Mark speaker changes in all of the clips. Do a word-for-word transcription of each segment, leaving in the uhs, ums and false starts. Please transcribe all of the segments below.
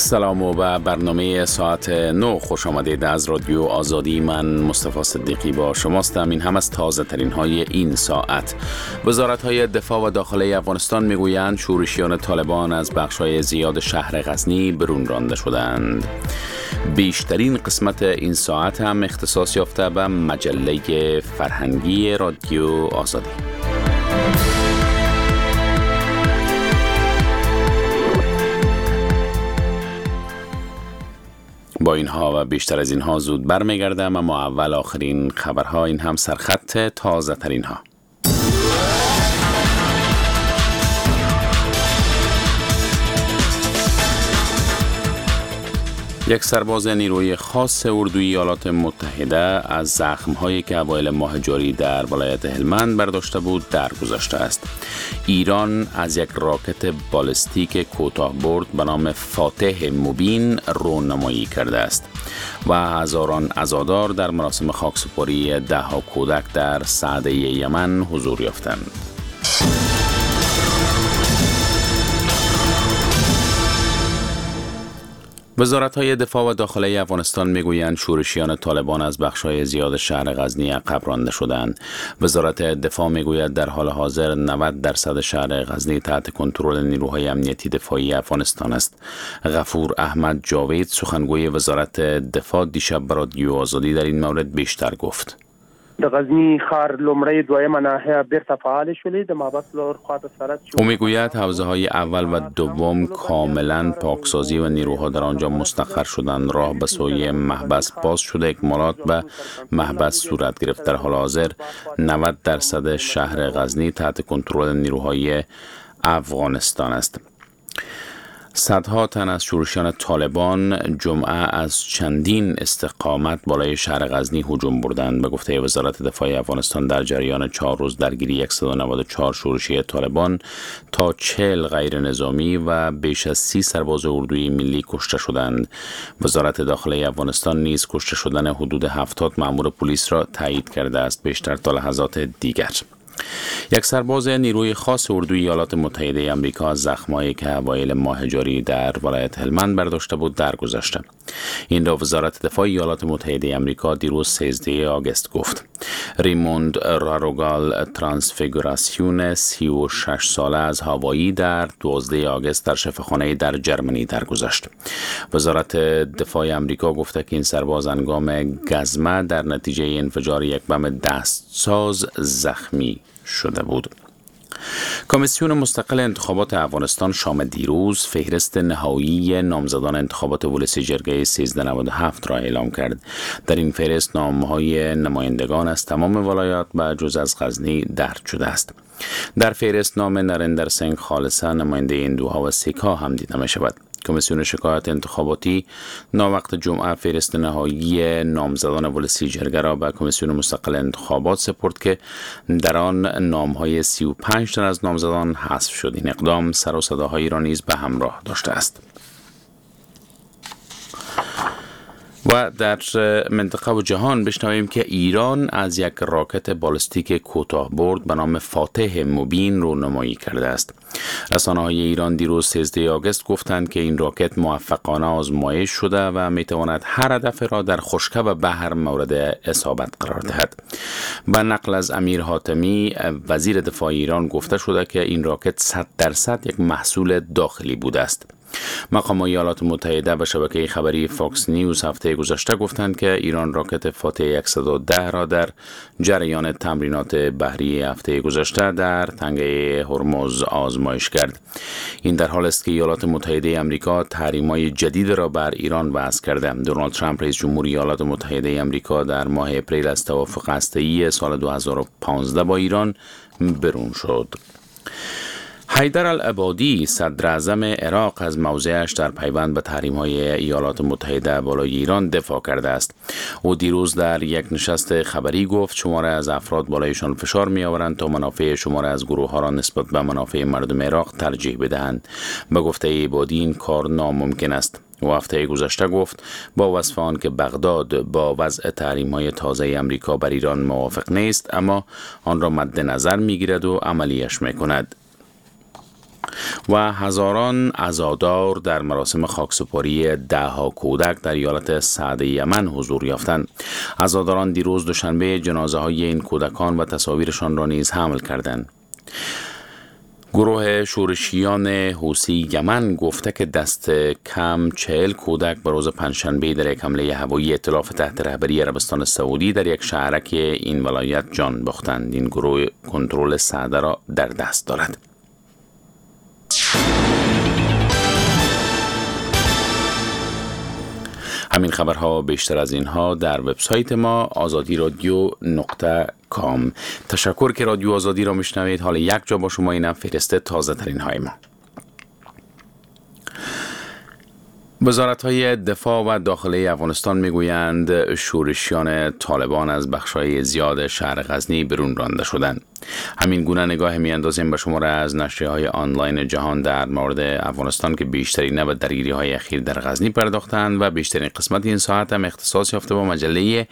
Speaker 1: سلام و به برنامه ساعت نه خوش آمدید از رادیو آزادی. من مصطفی صدیقی با شماستم. این هم از تازه ترین های این ساعت. وزارت های دفاع و داخلی افغانستان میگویند شورشیان طالبان از بخش های زیاد شهر غزنی برون رانده شدند. بیشترین قسمت این ساعت هم اختصاص یافته به مجله فرهنگی رادیو آزادی. با اینها و بیشتر از اینها زود برمیگردم، اما اول آخرین خبرها، این هم سرخط تازه ترین ها. یک سرباز نیروی خاص اردوی ایالات متحده از زخم‌هایی که اوایل ماه جاری در ولایت هلمند برداشته بود درگذشته است. ایران از یک راکت بالستیک کوتاه برد به نام فاتح مبین رونمایی کرده است و هزاران عزادار در مراسم خاکسپاری ده ها کودک در صعده یمن حضور یافتند. وزارت‌های دفاع و داخلی افغانستان میگویند شورشیان طالبان از بخش‌های زیاد شهر غزنی عقب رانده شدند. وزارت دفاع میگوید در حال حاضر نود درصد شهر غزنی تحت کنترل نیروهای امنیتی دفاعی افغانستان است. غفور احمد جاوید سخنگوی وزارت دفاع دیشب به رادیو آزادی در این مورد بیشتر گفت.
Speaker 2: د غزنی ښار لومړی دویمه ناحیه بیرته فعال شولې د مابس لور خواته سرت شو.
Speaker 1: او میگوید حوزه های اول و دوم کاملا پاکسازی و نیروها در آنجا مستقر شدند. راه به سوی محبس باز شده، اکمالات به محبس صورت گرفت. در حال حاضر نود درصد شهر غزنی تحت کنترل نیروهای افغانستان است. صدها تن از شورشیان طالبان جمعه از چندین استقامت بالای شهر غزنی هجوم بردند. به گفته وزارت دفاع افغانستان در جریان چهار روز درگیری صد و نود و چهار شورشی طالبان تا چهل غیر نظامی و بیش از سی سرباز اردوی ملی کشته شدند. وزارت داخلی افغانستان نیز کشته شدن حدود هفتاد مأمور پلیس را تایید کرده است. بیشتر تا لحظات دیگر. یک سرباز نیروی خاص اردوی ایالات متحده آمریکا از زخمایی که اوایل ماه جاری در ولایت هلمند برداشته بود درگذشته. این را وزارت دفاع ایالات متحده آمریکا دیروز سیزده آگوست گفت. ریموند راروگال ترانسفیگوراسیون سی و شش ساله از هاوایی در دوازده آگوست در شفاخانه در جرمنی درگذشت. وزارت دفاع آمریکا گفته که این سرباز هنگام گزمه در نتیجه انفجار یک بم دستساز زخمی شده بود. کمیسیون مستقل انتخابات افغانستان شام دیروز فهرست نهایی نامزدان انتخابات ولسی جرگه سیزده نود و هفت را اعلام کرد. در این فهرست نامهای نمایندگان از تمام ولایات به جز از غزنی درج شده است. در فهرست نام نریندر سنگ خالصه نماینده هندوها و سیکها هم دیده می شود. کمیسیون شکایت انتخاباتی ناوقت جمعه فهرست نهایی نامزدان ولسی جرگه را به کمیسیون مستقل انتخابات سپرد که در آن نامهای سی و پنج تن از نامزدان حذف شد. این اقدام سر و صداهایی را نیز به همراه داشته است. و در منطقه و جهان بشنویم که ایران از یک راکت بالستیک کوتاه برد به نام فاتح مبین رونمایی کرده است. رسانه‌های ایران دیروز سیزده آگوست گفتند که این راکت موفقانه آزمایش شده و میتواند هر هدف را در خشکی و بحر مورد اصابت قرار دهد. به نقل از امیر حاتمی وزیر دفاع ایران گفته شده که این راکت صد درصد یک محصول داخلی بوده است. مقام ایالات متحده و شبکه خبری فاکس نیوز هفته گذشته گفتند که ایران راکت فاتح صد و ده را در جریان تمرینات بحری هفته گذشته در تنگه هرمز آزمایش کرد. این در حال است که ایالات متحده آمریکا تحریم‌های جدید را بر ایران وضع کرده. دونالد ترامپ رئیس جمهوری ایالات متحده آمریکا در ماه اپریل از توافق هسته‌ای سال دو هزار و پانزده با ایران برون شد. حیدر العبادی صدر اعظم عراق از موضعش در پیوند به تحریم‌های ایالات متحده بالای ایران دفاع کرده است. او دیروز در یک نشست خبری گفت شماره از افراد بالایشان فشار می‌آورند تا منافع شماره از گروه‌ها را نسبت به منافع مردم عراق ترجیح بدهند. به گفته عبادی این کار ناممکن است. و هفته گذشته گفت با وصف آن که بغداد با وضع تحریم‌های تازه امریکا بر ایران موافق نیست، اما آن را مد نظر می‌گیرد و عملیش می‌کند. و هزاران عزادار در مراسم خاکسپاری دهها کودک در ایالت سعد یمن حضور یافتند. عزاداران دیروز دوشنبه جنازه های این کودکان و تصاویرشان را نیز حمل کردند. گروه شورشیان حوثی یمن گفته که دست کم چهل کودک به روز پنجشنبه در یک حمله هوایی ائتلاف تحت رهبری عربستان سعودی در یک شهرک این ولایت جان باختند. این گروه کنترل سعده را در دست دارد. همین خبرها بیشتر از اینها در وبسایت ما آزادی رادیو نقطه کام. تشکر که رادیو آزادی را میشنوید. حالا یک جا با شما اینم فهرست تازه ترین های ما. وزارت‌های دفاع و داخلی افغانستان میگویند شورشیان طالبان از بخش‌های زیاد شهر غزنی برون رانده شدند. همین گونه نگاه می‌اندازیم به شماره از نشریه‌های آنلاین جهان در مورد افغانستان که بیشترین به درگیری‌های اخیر در غزنی پرداختند و بیشترین قسمت این ساعت هم اختصاص یافته با مجله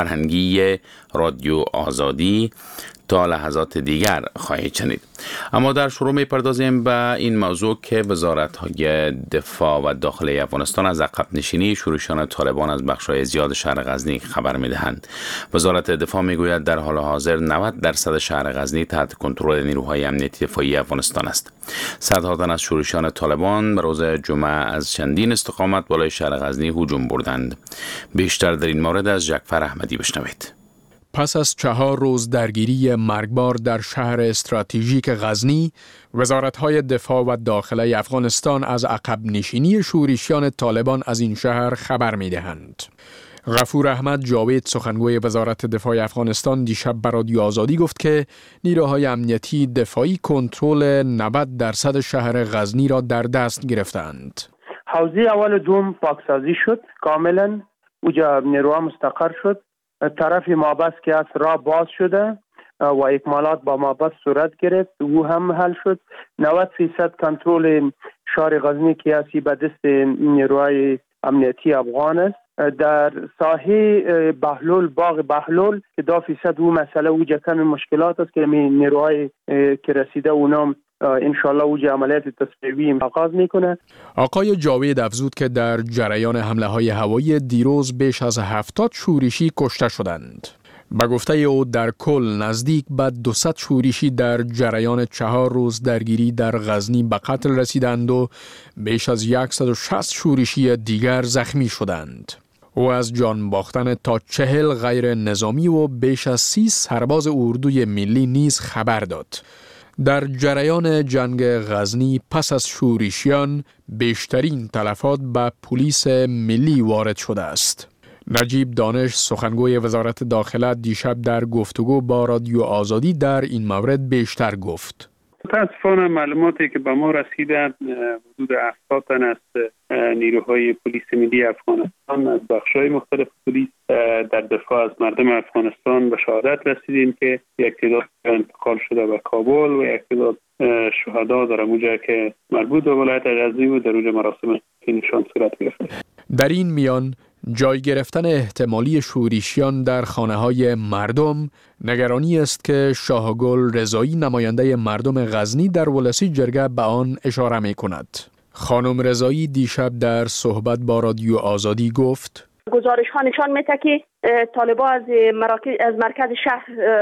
Speaker 1: فرهنگی رادیو آزادی. تا لحظات دیگر خواهید شنید. اما در شروع می‌پردازیم به این موضوع که وزارت‌های دفاع و داخلی افغانستان از عقب نشینی شورشیان طالبان از بخش‌های زیاد شهر غزنی خبر می‌دهند. وزارت دفاع می‌گوید در حال حاضر نود درصد شهر غزنی تحت کنترل نیروهای امنیتی دفاعی افغانستان است. صدها تن از شورشیان طالبان به روز جمعه از چندین استقامت بالای شهر غزنی هجوم بردند. بیشتر در این مورد از جعفر احمدی بشنوید.
Speaker 3: پس از چهار روز درگیری مرگبار در شهر استراتژیک غزنی، وزارت‌های دفاع و داخلی افغانستان از عقب نشینی شورشیان طالبان از این شهر خبر می‌دهند. غفور احمد جاوید سخنگوی وزارت دفاع افغانستان دیشب به رادیو آزادی گفت که نیروهای امنیتی دفاعی کنترل نود درصد شهر غزنی را در دست گرفتند.
Speaker 2: حوزه اول دوم پاکسازی شد، کاملا اوجا نیروها مستقر شد. طرف مابس که از راه باز شده و اکمالات با مابس صورت گرفت او هم حل شد. نود فیصد کنترل شهر غزنی که اسی به دست نیروهای امنیتی افغان است. در ساحه بهلول باغ بهلول که دو فیصد او مسئله او کم مشکلات است که نیروهای که رسیده اونام انشالله اوج عملیات تصفیه‌ای آغاز میکنه.
Speaker 3: آقای جاوید افزود که در جریان حمله های هوایی دیروز بیش از هفتاد شورشی کشته شدند. به گفته او در کل نزدیک به دویست شورشی در جریان چهار روز درگیری در غزنی به قتل رسیدند و بیش از صد و شصت شورشی دیگر زخمی شدند. او از جان باختن تا چهل غیر نظامی و بیش از سی سرباز اردوی ملی نیز خبر داد. در جریان جنگ غزنی پس از شورشیان بیشترین تلفات به پلیس ملی وارد شده است. نجیب دانش سخنگوی وزارت داخله دیشب در گفتگو با رادیو آزادی در این مورد بیشتر گفت.
Speaker 4: متاسفانه معلوماتی که به ما رسیدند حدود هفتاد تن از نیروهای پلیس ملی افغانستان از بخش‌های مختلف پلیس در دفاع از مردم افغانستان به شهادت رسیدیم که یک تعداد انتقال شده به کابل و یک تعداد شهدا در اونجا که مربوط به ولایت غزنی و در اونجا مراسم نشان صورت گرفت.
Speaker 3: در این میان جای گرفتن احتمالی شورشیان در خانه‌های مردم نگرانی است که شاهگل رضایی نماینده مردم غزنی در ولسی جرگه به آن اشاره می‌کند. خانم رضایی دیشب در صحبت با رادیو آزادی گفت:
Speaker 5: گزارش ها نشان میده که طالبان از مراکز از مرکز شهر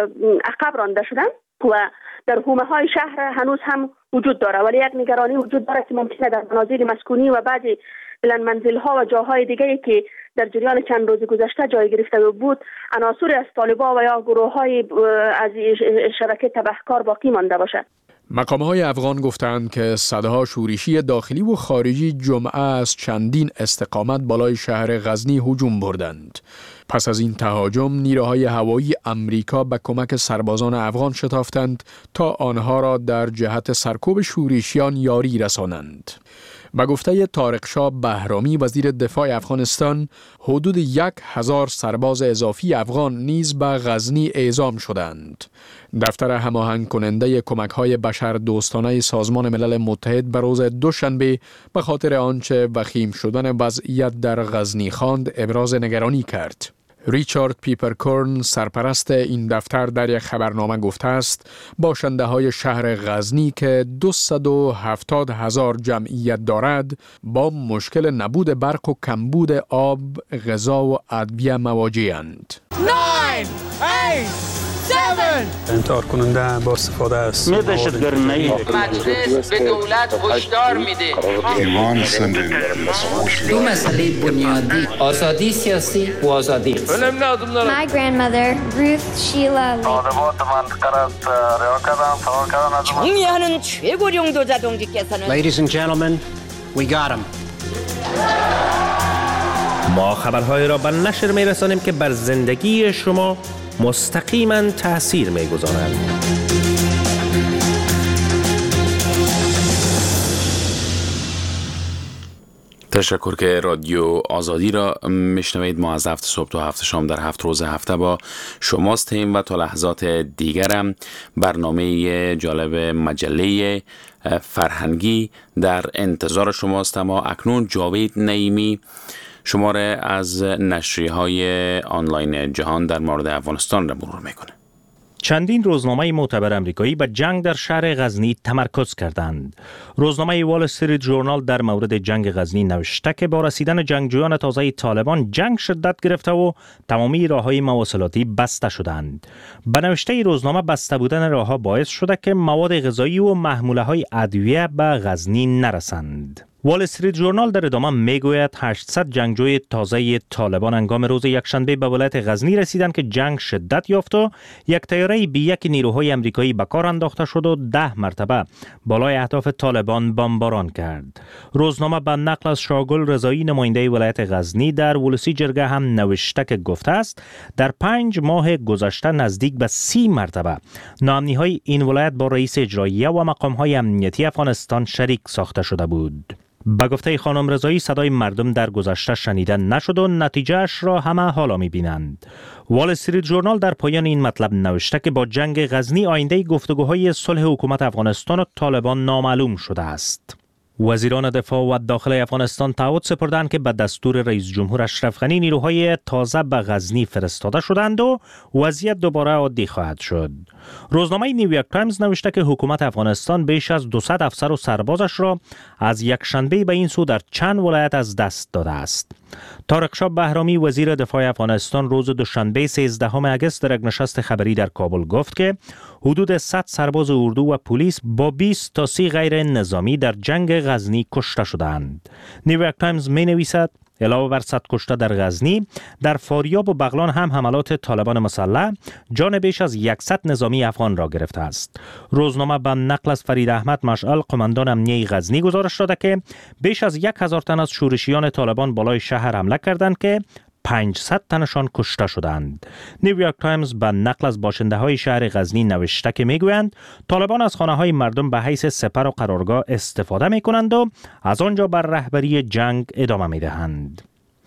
Speaker 5: عقب رانده شدند و در حومه های شهر هنوز هم وجود داره، ولی یک نگرانی وجود داره که ممکنه در منازل مسکونی و بعضی بلند منزل ها و جاهای دیگری که در جریان چند روز گذشته جای گرفته بود عناصری از طالبان و یا گروه های از شبکه تبهکار باقی مانده باشد.
Speaker 3: مقام‌های افغان گفتند که صدها شورشی داخلی و خارجی جمعه از چندین استقامت بالای شهر غزنی هجوم بردند. پس از این تهاجم نیروهای هوایی امریکا به کمک سربازان افغان شتافتند تا آنها را در جهت سرکوب شورشیان یاری رسانند. به گفته طارق شاه بهرامی وزیر دفاع افغانستان، حدود یک هزار سرباز اضافی افغان نیز به غزنی اعزام شدند. دفتر هماهنگ کننده کمک‌های بشردوستانه سازمان ملل متحد به روز دوشنبه به خاطر آنچه وخیم شدن وضعیت در غزنی خواند ابراز نگرانی کرد. ریچارد پیپرکورن سرپرست این دفتر در یک خبرنامه گفته است باشنده های شهر غزنی که دویست و هفتاد هزار جمعیت دارد با مشکل نبود برق و کمبود آب، غذا و ادویه مواجه‌اند.
Speaker 6: انتحار کننده با استفاده از
Speaker 7: مجلس به دولت هشدار میده
Speaker 8: دو مسئله بنیادی آزادی سیاسی و آزادی
Speaker 9: My grandmother Ruth Sheila
Speaker 10: 정의하는 최고령도 자동직께서는
Speaker 11: Ladies and gentlemen, we got him.
Speaker 12: ما خبرهای را به نشر می‌رسانیم که بر زندگی شما مستقیما تأثیر می‌گذارند.
Speaker 1: تشکر که رادیو آزادی را میشنوید. ما از هفت صبح تا هفت شام در هفت روز هفته با شماستیم و تا لحظات دیگرم برنامه جالب مجله فرهنگی در انتظار شماست. اما اکنون جاوید نعیمی شماره از نشریه‌های آنلاین جهان در مورد افغانستان را مرور میکنه.
Speaker 12: چندین روزنامه معتبر امریکایی به جنگ در شهر غزنی تمرکز کردند. روزنامه وال استریت ژورنال در مورد جنگ غزنی نوشته که با رسیدن جنگجویان تازه طالبان جنگ شدت گرفته و تمامی راههای مواصلاتی بسته شدند. به نوشته روزنامه بسته بودن راهها باعث شده که مواد غذایی و محموله‌های ادویه به غزنی نرسند. وال استریت ژورنال در ادامه میگوید هشتصد جنگجوی تازه طالبان هنگام روز یکشنبه به ولایت غزنی رسیدند که جنگ شدت یافت و یک طیاره بی یک نیروهای امریکایی به کار انداخته شد و ده مرتبه بالای اهداف طالبان بمباران کرد. روزنامه به نقل از شاگل رضایی نماینده ولایت غزنی در ولسی جرگه هم نوشته که گفته است در پنج ماه گذشته نزدیک به سی مرتبه ناامنی‌های این ولایت با رئیس اجراییه و مقام‌های امنیتی افغانستان شریک ساخته شده بود. به گفته خانم رضایی صدای مردم در گذشته شنیده نشد و نتیجهش را همه حالا می‌بینند. وال استریت ژورنال در پایان این مطلب نوشته که با جنگ غزنی آینده گفتگوهای صلح حکومت افغانستان و طالبان نامعلوم شده است. وزیران دفاع و داخل افغانستان تعهد سپردند که به دستور رئیس جمهور اشرف غنی نیروهای تازه به غزنی فرستاده شدند و وضعیت دوباره عادی خواهد شد. روزنامه نیویورک تایمز نوشته که حکومت افغانستان بیش از دویست افسر و سربازش را از یک شنبه به این سو در چند ولایت از دست داده است. طارق شاه بهرامی وزیر دفاع افغانستان روز دوشنبه سیزدهم اگست در یک نشست خبری در کابل گفت که حدود صد سرباز اردو و پلیس با بیست تا سی غیر نظامی در جنگ غزنی کشته شدند. نیویورک تایمز می نویسد علاوه بر صد کشته در غزنی، در فاریاب و بغلان هم حملات طالبان مسلح جان بیش از صد نظامی افغان را گرفته است. روزنامه به نقل از فرید احمد مشعل قماندان امنیه غزنی گزارش داده که بیش از یک هزار تن از شورشیان طالبان بالای شهر حمله کردند که پانصد تنشان کشته شدند. نیویورک تایمز به نقل از باشنده های شهر غزنی نوشته که میگویند طالبان از خانه های مردم به حیث سپر و قرارگاه استفاده می کنند و از آنجا بر رهبری جنگ ادامه می دهند.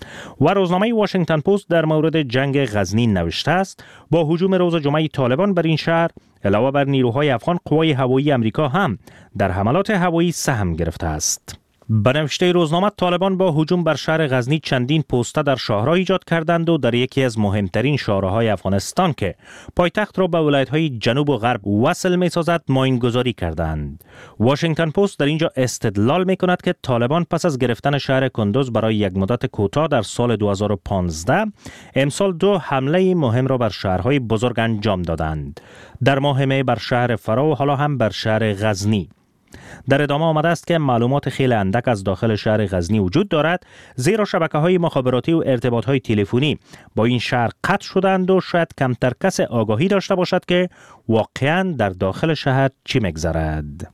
Speaker 12: و روزنامه واشنگتن پست در مورد جنگ غزنی نوشته است با هجوم روز جمعه طالبان بر این شهر علاوه بر نیروهای افغان قوای هوایی امریکا هم در حملات هوایی سهم گرفته است. به نوشته روزنامه طالبان با هجوم بر شهر غزنی چندین پوسته در شهرها ایجاد کردند و در یکی از مهمترین شهرهای افغانستان که پایتخت را به ولایت‌های جنوب و غرب وصل می‌سازد ماین‌گذاری کردند. واشنگتن پست در اینجا استدلال می‌کند که طالبان پس از گرفتن شهر کندوز برای یک مدت کوتاه در سال دو هزار و پانزده امسال دو حمله مهم را بر شهرهای بزرگ انجام دادند. در ماه می بر شهر فرا و حالا هم بر شهر غزنی. در ادامه آمده است که معلومات خیلی اندک از داخل شهر غزنی وجود دارد، زیرا شبکه‌های مخابراتی و ارتباط‌های تلفنی با این شهر قطع شدند و شاید کمتر کس آگاهی داشته باشد که واقعاً در داخل شهر چی می‌گذرد.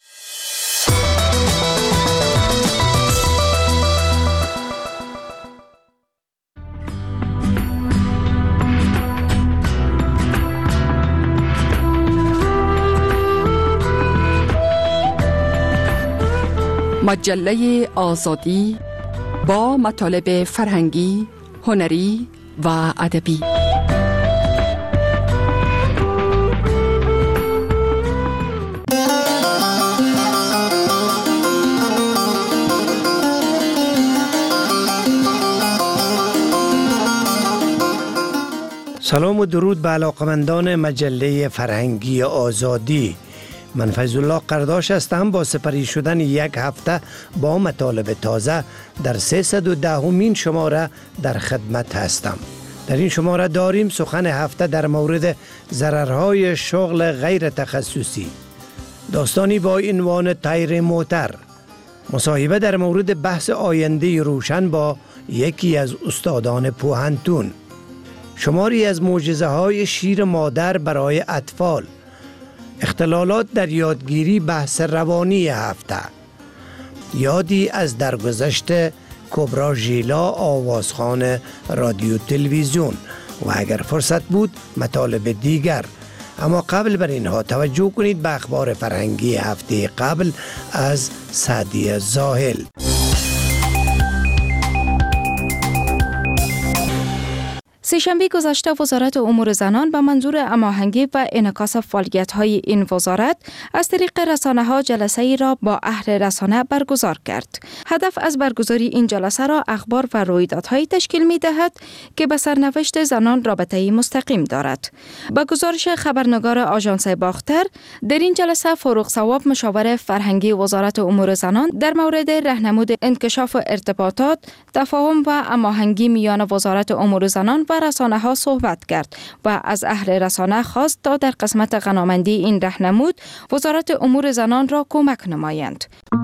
Speaker 13: مجله آزادی با مطالب فرهنگی، هنری و ادبی.
Speaker 14: سلام و درود به علاقمندان مجله فرهنگی آزادی. من فیض‌الله قرداش هستم. با سپری شدن یک هفته با مطالب تازه در سیصد و دهمین شماره در خدمت هستم. در این شماره داریم سخن هفته در مورد ضررهای شغل غیر تخصصی، داستانی با عنوان تایر موتر، مصاحبه در مورد بحث آینده روشن با یکی از استادان پوهنتون، شماری از معجزه های شیر مادر برای اطفال، اختلالات در یادگیری بحث روانی هفته، یادی از درگذشت کبرا ژیلا آوازخوان رادیو تلویزیون و اگر فرصت بود مطالب دیگر. اما قبل بر اینها توجه کنید به اخبار فرهنگی هفته قبل از سعدی زاهل.
Speaker 15: سه‌شنبه گذشته وزارت امور زنان به منظور هماهنگی و انعکاس فعالیت‌های این وزارت از طریق رسانه‌ها جلسه‌ای را با اهل رسانه برگزار کرد. هدف از برگزاری این جلسه را اخبار و رویدادهایی تشکیل می‌دهد که به سرنوشت زنان رابطه‌ای مستقیم دارد. با گزارش خبرنگار آژانس باختر، در این جلسه فاروق ثواب مشاور فرهنگی وزارت امور زنان در مورد راهنمود انکشاف ارتباطات، تفاهم و هماهنگی میان وزارت امور زنان و رسانه ها صحبت کرد و از اهل رسانه خواست تا در قسمت غنامندی این راهنمود وزارت امور زنان را کمک نمایند.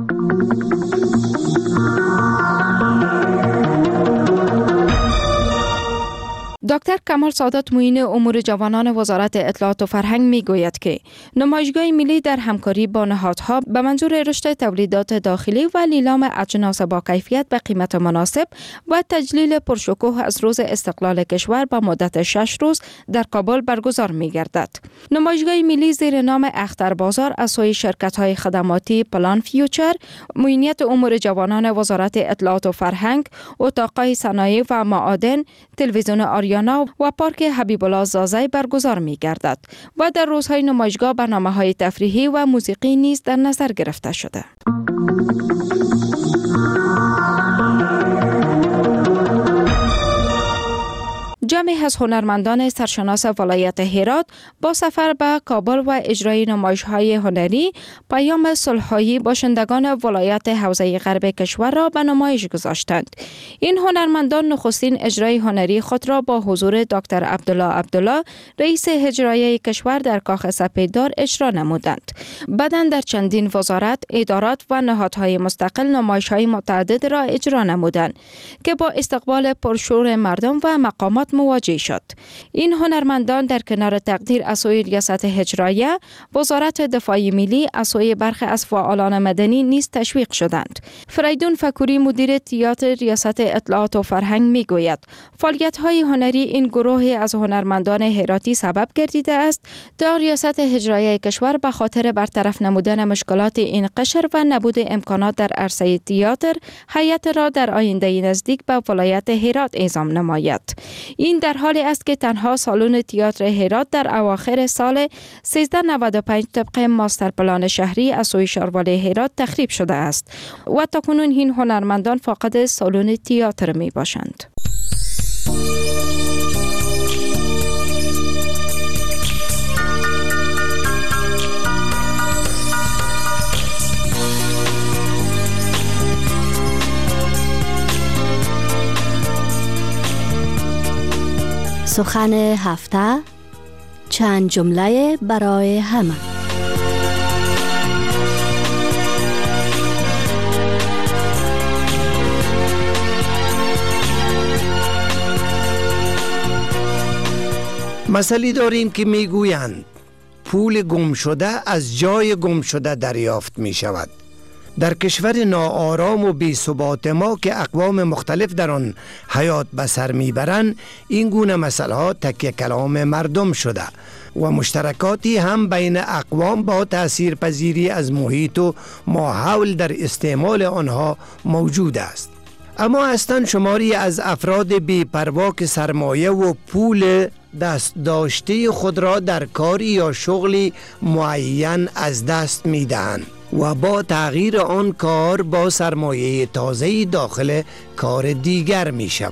Speaker 15: دکتر کمال سادات معین امور جوانان وزارت اطلاعات و فرهنگ می گوید که نمایشگاه ملی در همکاری با نهادها به منظور رشد تولیدات داخلی و لیلام اجناس با کیفیت به قیمت مناسب و تجلیل پرشکوه از روز استقلال کشور با مدت شش روز در کابل برگزار می گردد. نمایشگاه ملی زیر نام اختر بازار از سوی شرکت‌های خدماتی پلان فیوچر، معینیت امور جوانان وزارت اطلاعات و فرهنگ، اتاق‌های صنایع و معادن، تلویزیون آریانا و پارک حبیب الله زازی برگزار می گردد و در روزهای نمایشگاه برنامه‌های تفریحی و موسیقی نیز در نظر گرفته شده. جمعی از هنرمندان سرشناس ولایت هرات با سفر به کابل و اجرای نمایش‌های هنری پیام صلح‌های باشندگان ولایت حوزه غرب کشور را به نمایش گذاشتند. این هنرمندان نخستین اجرای هنری خود را با حضور دکتر عبدالله عبدالله رئیس هجرایه کشور در کاخ سپیددار اجرا نمودند. بعداً در چندین وزارت، ادارات و نهادهای مستقل نمایش‌های متعدد را اجرا نمودند که با استقبال پرشور مردم و مقامات مواجه شد. این هنرمندان در کنار تقدیر از سوی ریاست هجرایه، وزارت دفاع ملی از سوی برخی از فعالان مدنی نیز تشویق شدند. فریدون فکوری مدیر تئاتر ریاست اطلاعات و فرهنگ میگوید فعالیت‌های هنری این گروه از هنرمندان هراتی سبب گردیده است تا ریاست هجرایه کشور به خاطر برطرف نمودن مشکلات این قشر و نبود امکانات در عرصه تئاتر هیئت را در آینده نزدیک به ولایت هرات اعزام نماید. این در حالی است که تنها سالن تئاتر هرات در اواخر سال سیزده نود و پنج طبق ماستر پلان شهری از سوی شاروالی هرات تخریب شده است و تاکنون این هنرمندان فاقد سالن تئاتر می باشند.
Speaker 16: سخن هفته، چند جمله برای همه.
Speaker 14: مسئله داریم که میگویند پول گم شده از جای گم شده دریافت می شود. در کشور ناآرام و بی ثبات ما که اقوام مختلف در آن حیات به سر میبرند، این گونه مسئله ها تکیه کلام مردم شده و مشترکاتی هم بین اقوام با تأثیر پذیری از محیط و ماحول در استعمال آنها موجود است. اما هستند شماری از افراد بی پروا که سرمایه و پول دست داشته خود را در کاری یا شغلی معین از دست می دهند و با تغییر آن کار با سرمایه تازه‌ای داخل کار دیگر می شوند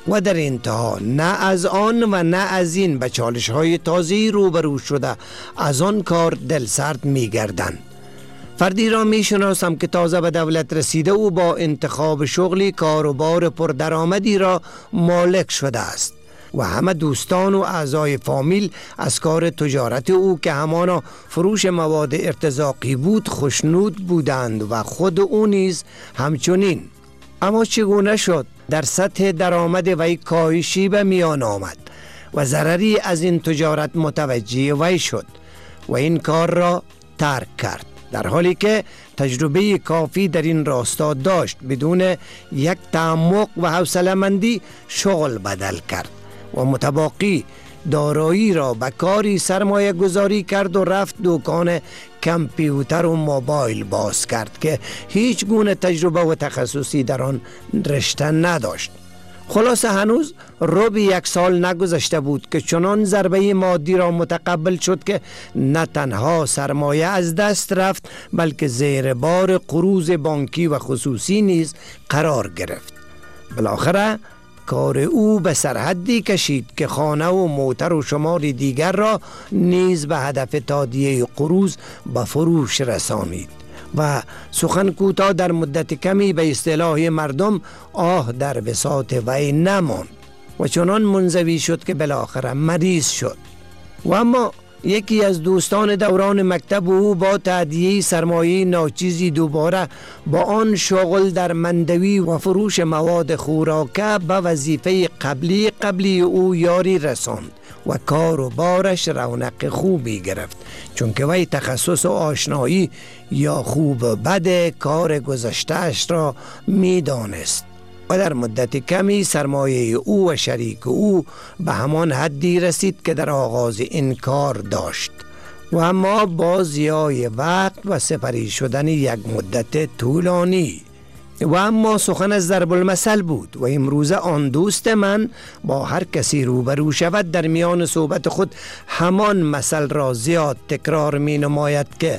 Speaker 14: و در انتها نه از آن و نه از این به چالش های تازه‌ای روبرو شده از آن کار دلسرد می گردند. فردی را می شناسم که تازه به دولت رسیده و با انتخاب شغلی کاروبار پردرآمدی را مالک شده است و همه دوستان و اعضای فامیل از کار تجارت او که همانا فروش مواد ارتزاقی بود خوشنود بودند و خود او نیز همچنین. اما چگونه شد در سطح درآمد وی کاهشی به میان آمد و ضرری از این تجارت متوجه وی شد و این کار را ترک کرد، در حالی که تجربه کافی در این راستا داشت. بدون یک تعمق و حوصله‌مندی شغل بدل کرد و متباقی دارایی را به کاری سرمایه گذاری کرد و رفت دکان کامپیوتر و موبایل باز کرد که هیچ گونه تجربه و تخصصی در آن رشته نداشت. خلاصه هنوز ربع یک سال نگذشته بود که چنان ضربه مادی را متقبل شد که نه تنها سرمایه از دست رفت بلکه زیر بار قروض بانکی و خصوصی نیز قرار گرفت. بالاخره کار او به سرحدی کشید که خانه و موتر و شمار دیگر را نیز به هدف تادیه قروض به فروش رسانید و سخن کوتاه در مدت کمی به اصطلاح مردم آه در بساط وی نماند و چنان منزوی شد که بالاخره مریض شد. و اما یکی از دوستان دوران مکتب او با تادیه سرمایه ناچیزی دوباره با آن شغل در مندوی و فروش مواد خوراکه به وظیفه قبلی قبلی او یاری رساند و کار و بارش رونق خوبی گرفت، چون که وی تخصص و آشنایی یا خوب و بد کار گذشته‌اش را می دانست و در مدت کمی سرمایه او و شریک او به همان حدی رسید که در آغاز این کار داشت و اما با ضیاع وقت و سپری شدن یک مدت طولانی. و اما سخن از ضرب المثل بود و امروز آن دوست من با هر کسی روبرو شود در میان صحبت خود همان مثل را زیاد تکرار می نماید که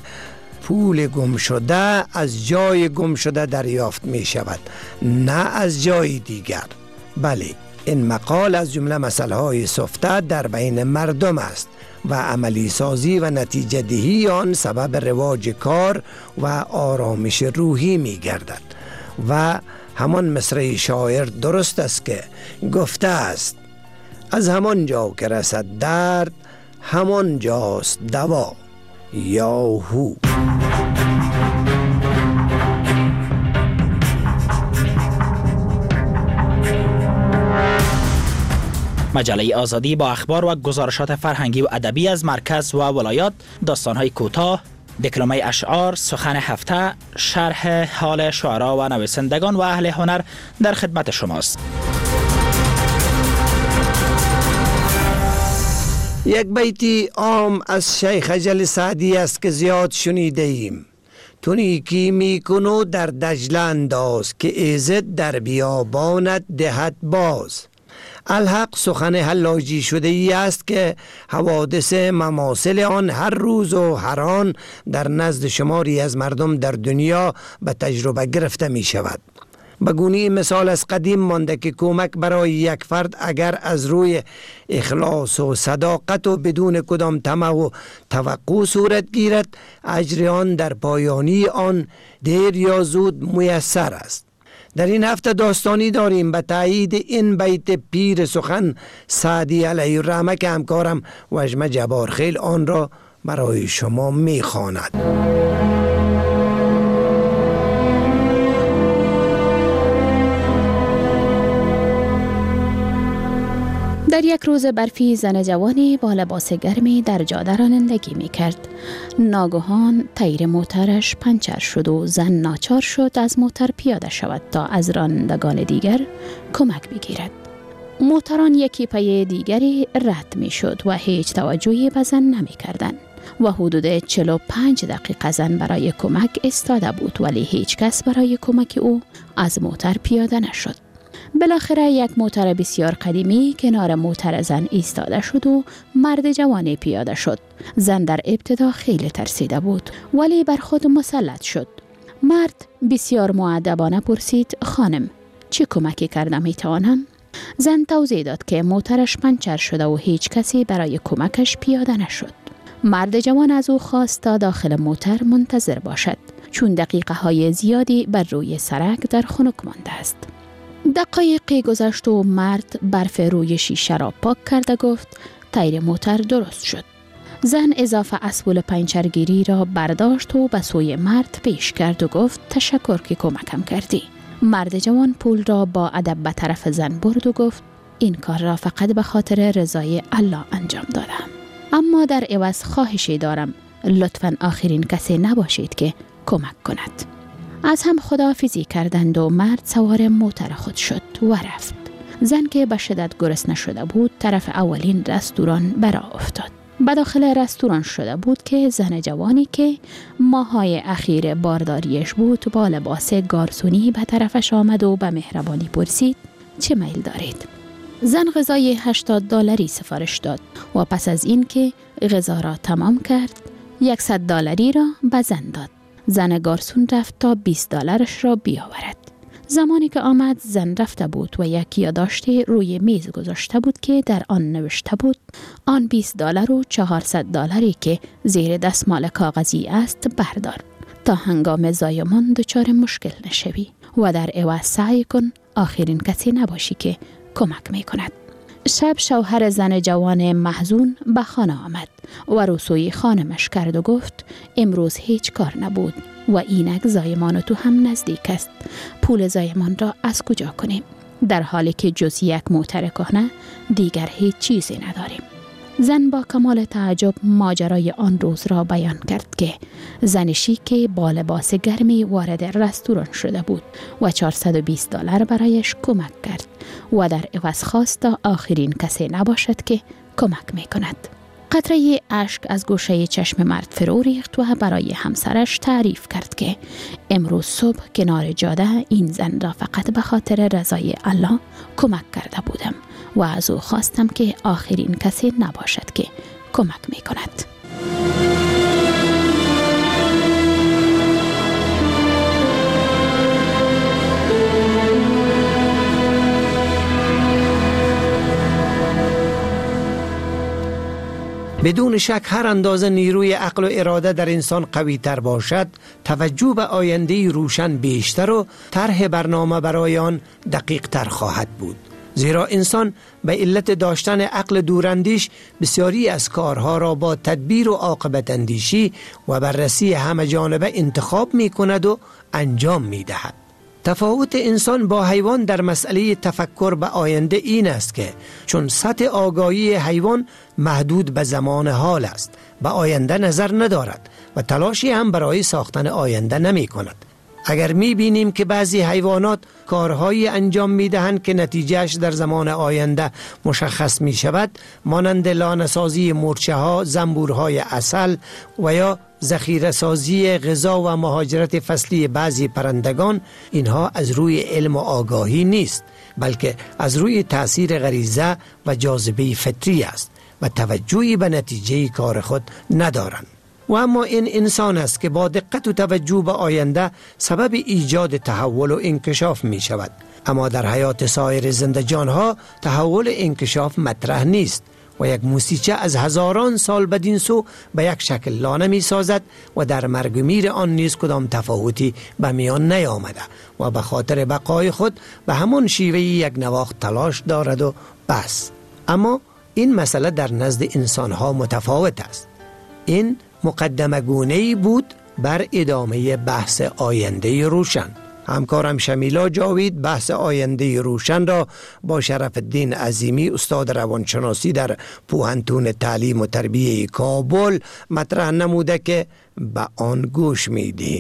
Speaker 14: پول گم شده از جای گم شده دریافت می شود، نه از جای دیگر. بله، این مقال از جمله مسائل سفته در بین مردم است و عملی سازی و نتیجه دهی آن سبب رواج کار و آرامش روحی می گردد و همان مصرع شاعر درست است که گفته است از همان جا که رسد درد همان جاست دوا. یاهو.
Speaker 17: مجله آزادی با اخبار و گزارشات فرهنگی و ادبی از مرکز و ولایات، داستان‌های کوتاه، دکلمه اشعار، سخن هفته، شرح حال شعرا و نویسندگان و اهل هنر در خدمت شماست.
Speaker 14: یک بیتی عام از شیخ اجل سعدی است که زیاد شنیده ایم. تو نیکی میکنو در دجله انداز که ایزد در بیابانت دهد باز. الحق سخن حلاجی شده ای است که حوادث مماثل آن هر روز و هر آن در نزد شماری از مردم در دنیا به تجربه گرفته می شود. بگونی مثال از قدیم مانده که کمک برای یک فرد اگر از روی اخلاص و صداقت و بدون کدام طمع و توقع صورت گیرد، اجر آن در پایانی آن دیر یا زود میسر است. در این هفته داستانی داریم به تایید این بیت پیر سخن سعدی علیه الرحمه که همکارم وجمه جبارخیل آن را برای شما میخواند.
Speaker 18: در یک روز برفی زن جوانی با لباس گرمی در جاده رانندگی می کرد. ناگهان تیر موترش پنچر شد و زن ناچار شد از موتر پیاده شود تا از رانندگان دیگر کمک بگیرد. موتران یکی پی دیگری رد می شد و هیچ توجهی به زن نمی کردند و حدود چهل و پنج دقیقه زن برای کمک ایستاده بود، ولی هیچ کس برای کمک او از موتر پیاده نشد. بالاخره یک موتر بسیار قدیمی کنار موتر زن ایستاده شد و مرد جوانی پیاده شد. زن در ابتدا خیلی ترسیده بود ولی بر خود مسلط شد. مرد بسیار مؤدبانه پرسید: خانم، چه کمکی کردم می توانم؟ زن توضیح داد که موترش پنچر شده و هیچ کسی برای کمکش پیاده نشد. مرد جوان از او خواست تا داخل موتر منتظر باشد، چون دقیقه های زیادی بر روی سرک در خنک مانده است. دقایقی گذشت و مرد برف روی شیشه را پاک کرد و گفت تایر موتر درست شد. زن اضافه اسبول پنچرگیری را برداشت و به سوی مرد پیش کرد و گفت تشکر که کمکم کردی. مرد جوان پول را با ادب به طرف زن برد و گفت این کار را فقط به خاطر رضای الله انجام دادم، اما در عوض خواهشی دارم لطفاً آخرین کسی نباشید که کمک کند. از هم خداحافظی کردند و مرد سوار موتر خود شد و رفت. زن که به شدت گرسنه شده بود طرف اولین رستوران برا افتاد. به داخل رستوران شده بود که زن جوانی که ماهای اخیر بارداریش بود با لباس گارسونی به طرفش آمد و به مهربانی پرسید چه میل دارید؟ زن غذای هشتاد دلاری سفارش داد و پس از این که غذا را تمام کرد صد دلاری را به زن داد. زن گارسون رفت تا بیست دلارش را بیاورد. زمانی که آمد زن رفته بود و یک یادداشتی روی میز گذاشته بود که در آن نوشته بود آن بیست دلار و چهارصد دلاری که زیر دستمال کاغذی است بردار تا هنگام زایمان دچار مشکل نشوی و در عوض سعی کن آخرین کسی نباشی که کمک می کند. شب شوهر زن جوان محزون به خانه آمد و رسوی خانمش کرد و گفت امروز هیچ کار نبود و اینک زایمان تو هم نزدیک است. پول زایمان را از کجا کنیم؟ در حالی که جز یک موتر کهنه دیگر هیچ چیزی نداریم. زن با کمال تعجب ماجرای آن روز را بیان کرد که زن شیک با لباس گرمی وارد رستوران شده بود و چهارصد و بیست دلار برایش کمک کرد و در عوض خواست تا آخرین کسی نباشد که کمک می کند. قطره اشک از گوشه چشم مرد فرو ریخت و برای همسرش تعریف کرد که امروز صبح کنار جاده این زن را فقط به خاطر رضای الله کمک کرده بودم و از او خواستم که آخرین کسی نباشد که کمک می کند.
Speaker 14: بدون شک هر اندازه نیروی عقل و اراده در انسان قوی تر باشد، توجه به آینده روشن بیشتر و طرح برنامه برای آن دقیق تر خواهد بود. زیرا انسان به علت داشتن عقل دوراندیش بسیاری از کارها را با تدبیر و عاقبت اندیشی و بررسی همه جانبه انتخاب می کند و انجام می دهد. تفاوت انسان با حیوان در مسئله تفکر به آینده این است که چون سطح آگاهی حیوان محدود به زمان حال است، به آینده نظر ندارد و تلاشی هم برای ساختن آینده نمی کند. اگر می بینیم که بعضی حیوانات کارهایی انجام می دهند که نتیجهش در زمان آینده مشخص می شود، مانند لانه‌سازی مورچه ها، زنبورهای عسل و یا ذخیره سازی غذا و مهاجرت فصلی بعضی پرندگان، اینها از روی علم و آگاهی نیست، بلکه از روی تأثیر غریزه و جاذبه فطری است و توجهی به نتیجه کار خود ندارند. و اما این انسان است که با دقت و توجه به آینده سبب ایجاد تحول و انکشاف می شود. اما در حیات سایر زنده جانها تحول انکشاف مطرح نیست و یک موسیقی از هزاران سال بدین سو به یک شکل لانه می سازد و در مرگ و میر آن نیز کدام تفاوتی به میان نیامده و به خاطر بقای خود به همون شیوه یک نواخت تلاش دارد و بس. اما این مسئله در نزد انسانها متفاوت است. این مقدمه گونه‌ای بود بر ادامه بحث آینده روشن. همکارم شمیلا جاوید بحث آینده روشن را با شرف الدین عظیمی استاد روانشناسی در پوهنتون تعلیم و تربیه کابل مطرح نموده که به آن گوش میدیم.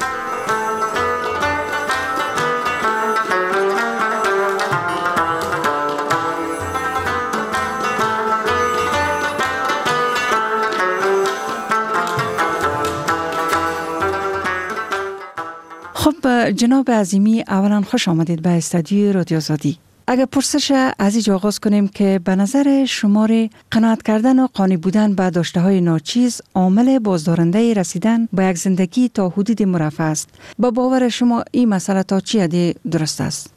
Speaker 19: خب جناب عظیمی، اولا خوش آمدید به استودیوی رادیو آزادی. اگر پرسش از اینجا آغاز کنیم که به نظر شمار قناعت کردن و قانع بودن به داشته های ناچیز عامل بازدارنده رسیدن به یک زندگی تا حدود مرفه است. با باور شما این مسئله تا چی حدی درست است؟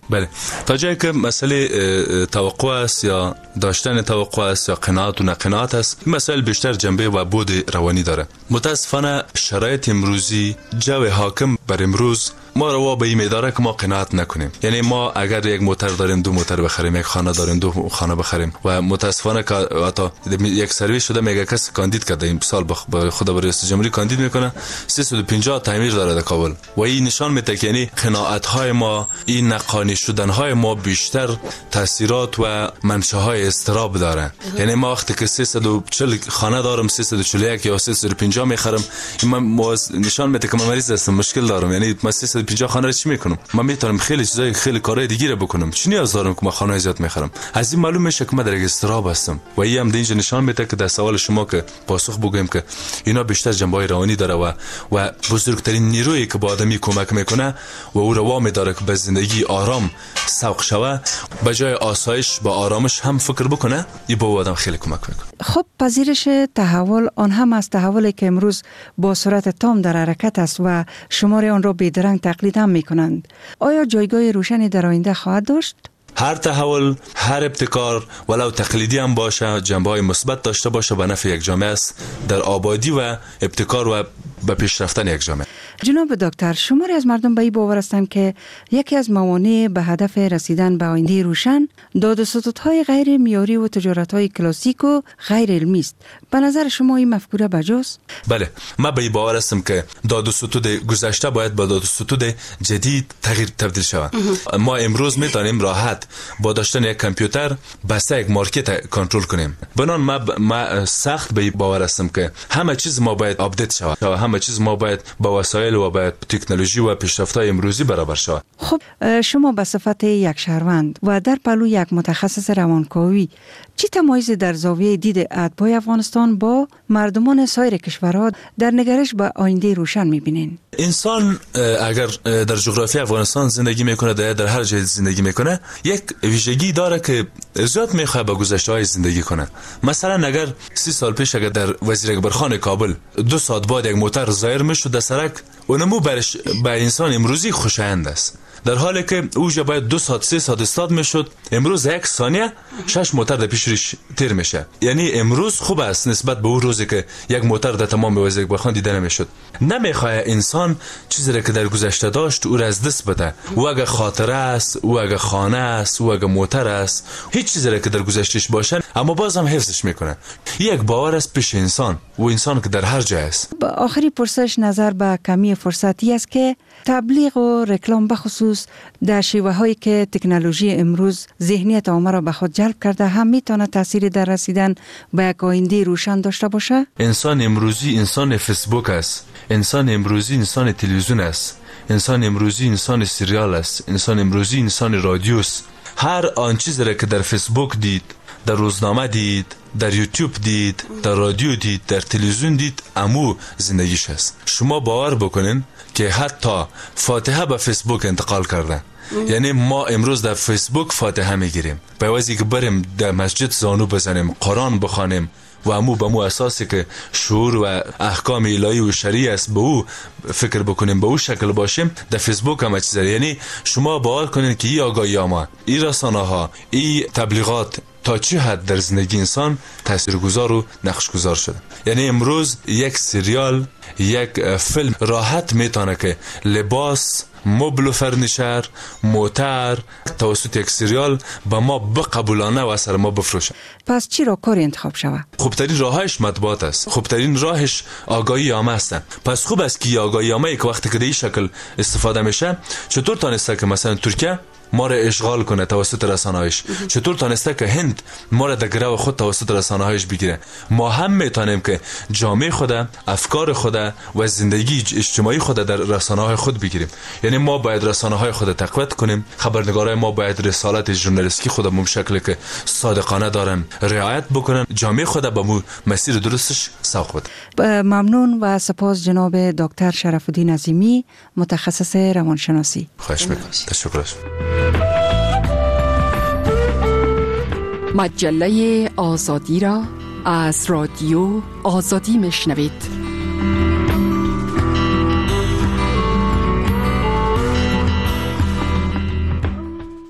Speaker 20: بله، تا جایی که مسئله توقع است یا داشتن توقع است یا قناعت و نقناعت است، این مسائل بیشتر جنبه و بود روانی داره. متاسفانه شرایط امروزی، جو حاکم بر امروز ما رو به این میداره که ما قناعت نکنیم. یعنی ما اگر یک موتر داریم دو موتر بخریم، یک خانه داریم دو خانه بخریم و متاسفانه که حتی یک سرویس شده میگه کسی کاندید کرده این سال به خدا به رئیس جمهوری کاندید میکنه سیصد و پنجاه تعمیر داره در کابل و این نشان میده که یعنی قناعت های ما، این نقانی شدن های ما بیشتر تاثیرات و منشأ های اضطراب داره. یعنی ما وقتی که سیصد و چهل خانه دارم سیصد و چهل و یک یا سیصد و پنجاه میخرم، این من نشان میده که من مریض هستم، مشکل دارم. یعنی من سیصد و پنجاه خانه رو چی میکنم؟ من میتونم خیلی چیزای خیلی کارهای دیگه رو بکنم. چی نیاز دارم که من خانه زیاد میخرم؟ از این معلوم میشه که من در اضطراب هستم و این هم اینجا نشان میده که در سوال شما که پاسخ بگویم که اینا بیشتر جنبه روانی داره و و بزرگترین نیرویی که به آدمی کمک میکنه و او رو وامی داره که به زندگی آرام سوق شوه، به جای آسایش با آرامش هم فکر بکنه، این به آدم خیلی کمک میکنه.
Speaker 19: خب پذیرش تحول آن هم از تحولی که امروز با سرعت تام در حرکت است و شمار آن را بیدرنگ تقلید هم میکنند، آیا جایگاه روشنی در آینده خواهد داشت؟
Speaker 20: هر تحول، هر ابتکار ولو تقلیدی هم باشه، جنبه‌های مثبت داشته باشه، به نفع یک جامعه است در آبادی و ابتکار و به پیش رفتن یک جامعه.
Speaker 19: جناب دکتر، شماری از مردم به این باور هستند که یکی از موانع به هدف رسیدن به آینده روشن داد و ستدهای غیر معیاری و تجارت‌های کلاسیک و غیر علمی است. به نظر شما این مفکوره بجاست؟
Speaker 20: بله، من به این باور هستم که داد و ستد گذشته باید با داد و ستد جدید تغییر تبدیل شود. ما امروز میتونیم راحت با داشتن یک کامپیوتر بس یک مارکت کنترل کنیم. بنان ما, ب... ما سخت به این باور هستم که همه چیز ما باید آپدیت شود و همه چیز ما باید با وسایل و با تکنولوژی و پیشرفت‌های امروزی برابر شود.
Speaker 19: خب شما به صفت یک شهروند و در پلو یک متخصص روانکاوی چی تمایزی در زاویه دید اتباع افغانستان با مردمان سایر کشورها در نگرش به آینده روشن می‌بینین؟
Speaker 20: انسان اگر در جغرافی افغانستان زندگی میکنه، در, در هر جای زندگی میکنه، یک ویژگی داره که زیاد میخواد با گذشته‌های زندگی کنه. مثلا اگر سی سال پیش اگر در وزیر اکبرخان کابل دو ساعت بعد یک موتر ظاهر میشد در سرک، اونمو برش به انسان امروزی خوشایند است، در حالی که اوجا باید دو ساعت سه ساعت استاد میشد، امروز یک ثانیه شش موتر در پیش روش تیر میشه. یعنی امروز خوب است نسبت به اون روزی که یک موتر در تمام وزیر اکبرخان دیده نمیشد. نمیخواد انسان چیزی که در گذشته داشت او را از دست بده. او اگه خاطره است، او اگه خانه است، او اگه موتر است، هیچ چیزی که در گذشتهش باشه اما باز هم حفظش میکنه. یک باور است پیش انسان و انسان که در هر جای است.
Speaker 19: با آخری پرسش نظر به کمی فرصتی است که تبلیغ و رکلام بخصوص در شیوه هایی که تکنولوژی امروز ذهنیت عامه را به خود جلب کرده هم میتونه تأثیری در رسیدن به یک آینده روشن داشته باشه؟
Speaker 20: انسان امروزی انسان فیسبوک است، انسان امروزی انسان تلویزیون است، انسان امروزی انسان سریال است، انسان امروزی انسان رادیو است. هر آن چیزی را که در فیسبوک دید، در روزنامه دید، در یوتیوب دید، در رادیو دید، در تلویزیون دید، امو زندگیش است. شما باور بکنین که حتی فاتحه به فیسبوک انتقال کرده. یعنی ما امروز در فیسبوک فاتحه میگیریم، به واسه که بریم در مسجد زانو بزنیم، قرآن بخوانیم و امو به مو اساسی که شعور و احکام الهی و شریعه است به او فکر بکنیم، به او شکل باشیم، در فیسبوک هم چیزه. یعنی شما باور کنین که این آگاهی ها، این رسانه ها، این تبلیغات تا چه حد در زندگی انسان تاثیرگذار و نقشگذار شده. یعنی امروز یک سریال، یک فیلم راحت میتونه که لباس، مبل و فرنیچر، موتر توسط یک سریال با ما بقبولانه و اثر ما بفروشه.
Speaker 19: پس چی را کاری انتخاب شود؟
Speaker 20: خوبترین راهش مطبوعات است، خوبترین راهش آگاهی عامه است. پس خوب است که آگاهی عامه که وقتی که در این شکل استفاده میشه، چطور تانسته که مثلا ترکیه ما را اشغال کنه توسط رسانه‌هایش، چطور تانسته که هند ما را در گرو خود توسط رسانه‌هایش بگیره. ما هم میتونیم که جامعه خود، افکار خود و زندگی اجتماعی خود در رسانه‌های خود بگیریم. یعنی ما باید رسانه‌های خود تقویت کنیم، خبرنگارای ما باید رسالت ژورنالیستیکی خود به شکلی که صادقانه دارن رعایت بکنن، جامعه خود به مسیر درستش سوق بده.
Speaker 19: ممنون و سپاس جناب دکتر شرف الدین عظیمی، متخصص روانشناسی.
Speaker 20: خواهش می‌کنم. تشکر.
Speaker 13: مجله آزادی را از رادیو آزادی میشنوید.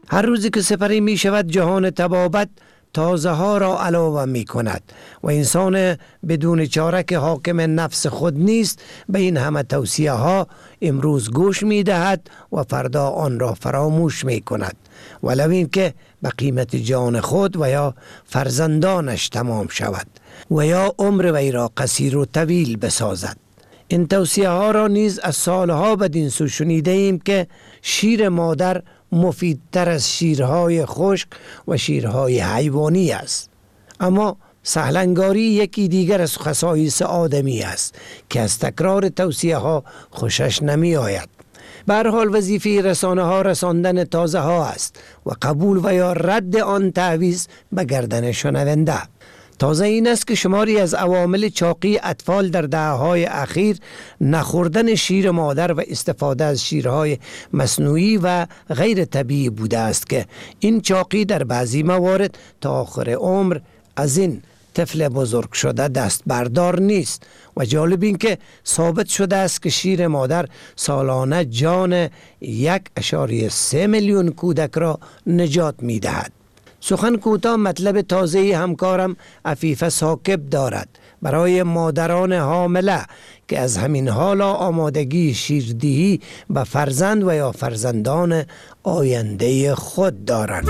Speaker 14: هر روزی که سپری می شود جهان تبابت تازه ها را علاوه می کند و انسان بدون چاره که حاکم نفس خود نیست به این همه توصیه ها امروز گوش می دهد و فردا آن را فراموش می کند، ولو این که به قیمت جان خود و یا فرزندانش تمام شود و یا عمر وی را قصیر و طویل بسازد. این توصیه ها را نیز از سالها بدین سو شنیده ایم که شیر مادر مفیدتر از شیرهای خشک و شیرهای حیوانی است. اما سهلنگاری یکی دیگر از خصایص آدمی است که از تکرار توصیه ها خوشش نمی آید. به هر حال وظیفه رسانه ها رساندن تازه ها است و قبول و یا رد آن تعویض به گردن شنونده. تازه این است که شماری از عوامل چاقی اطفال در دهه‌های اخیر نخوردن شیر مادر و استفاده از شیرهای مصنوعی و غیر طبیعی بوده است که این چاقی در بعضی موارد تا آخر عمر از این طفل بزرگ شده دست بردار نیست و جالب این که ثابت شده است که شیر مادر سالانه جان یک اشاریه سه میلیون کودک را نجات می دهد. سخن کوتاه مطلب تازه همکارم عفیفه ثاقب دارد برای مادران حامله که از همین حالا آمادگی شیردهی به فرزند و یا فرزندان آینده خود دارند.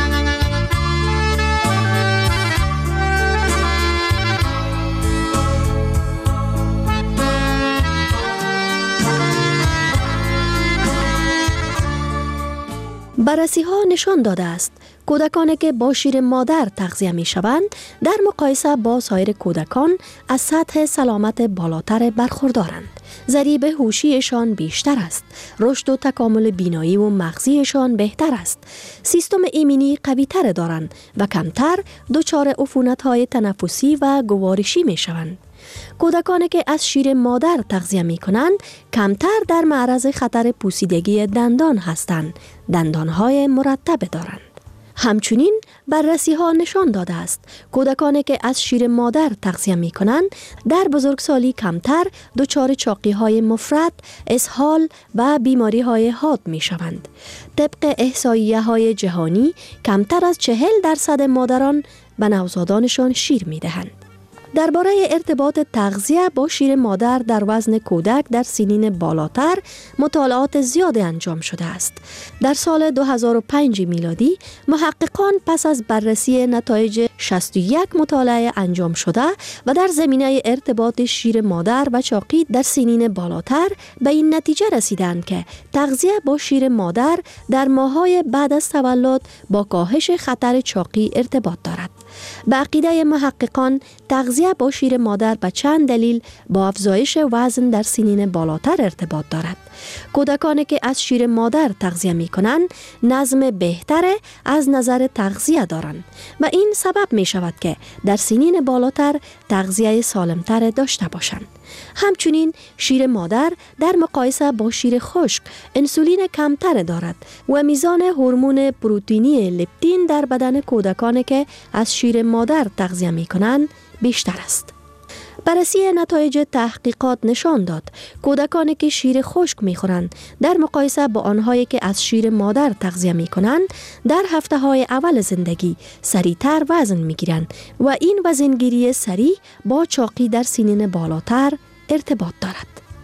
Speaker 16: بررسی ها نشان داده است کودکانی که با شیر مادر تغذیه می شوند در مقایسه با سایر کودکان از سطح سلامت بالاتر برخوردارند. ضریب هوشیشان بیشتر است، رشد و تکامل بینایی و مغزیشان بهتر است، سیستم ایمنی قوی تر دارند و کمتر دچار عفونت های تنفسی و گوارشی می شوند. کودکانی که از شیر مادر تغذیه می کنند کمتر در معرض خطر پوسیدگی دندان هستند، دندانهای مرتب دارند. همچنین بررسی ها نشان داده است کودکانی که از شیر مادر تغذیه می کنند در بزرگسالی کمتر دچار چاقی های مفرط، اسهال و بیماری های حاد می شوند. طبق احصاییه های جهانی کمتر از چهل درصد مادران به نوزادانشان شیر می دهند. درباره ارتباط تغذیه با شیر مادر در وزن کودک در سنین بالاتر مطالعات زیادی انجام شده است. در سال دو هزار و پنج میلادی محققان پس از بررسی نتایج شصت و یک مطالعه انجام شده و در زمینه ارتباط شیر مادر و چاقی در سنین بالاتر به این نتیجه رسیدند که تغذیه با شیر مادر در ماه‌های بعد از تولد با کاهش خطر چاقی ارتباط دارد. به عقیده محققان تغذیه با شیر مادر به چند دلیل با افزایش وزن در سنین بالاتر ارتباط دارد. کودکانی که از شیر مادر تغذیه می کنند نظم بهتر از نظر تغذیه دارند و این سبب می شود که در سنین بالاتر تغذیه سالمتر داشته باشند. همچنین شیر مادر در مقایسه با شیر خشک انسولین کمتر دارد و میزان هورمون پروتئینی لپتین در بدن کودکانی که از شیر مادر تغذیه می کنند بیشتر است. بررسی نتایج تحقیقات نشان داد کودکانی که شیر خشک می‌خورند در مقایسه با آنهایی که از شیر مادر تغذیه می‌کنند در هفته‌های اول زندگی سریعتر وزن می‌گیرند و این وزنگیری سریع با چاقی در سنین بالاتر ارتباط دارد.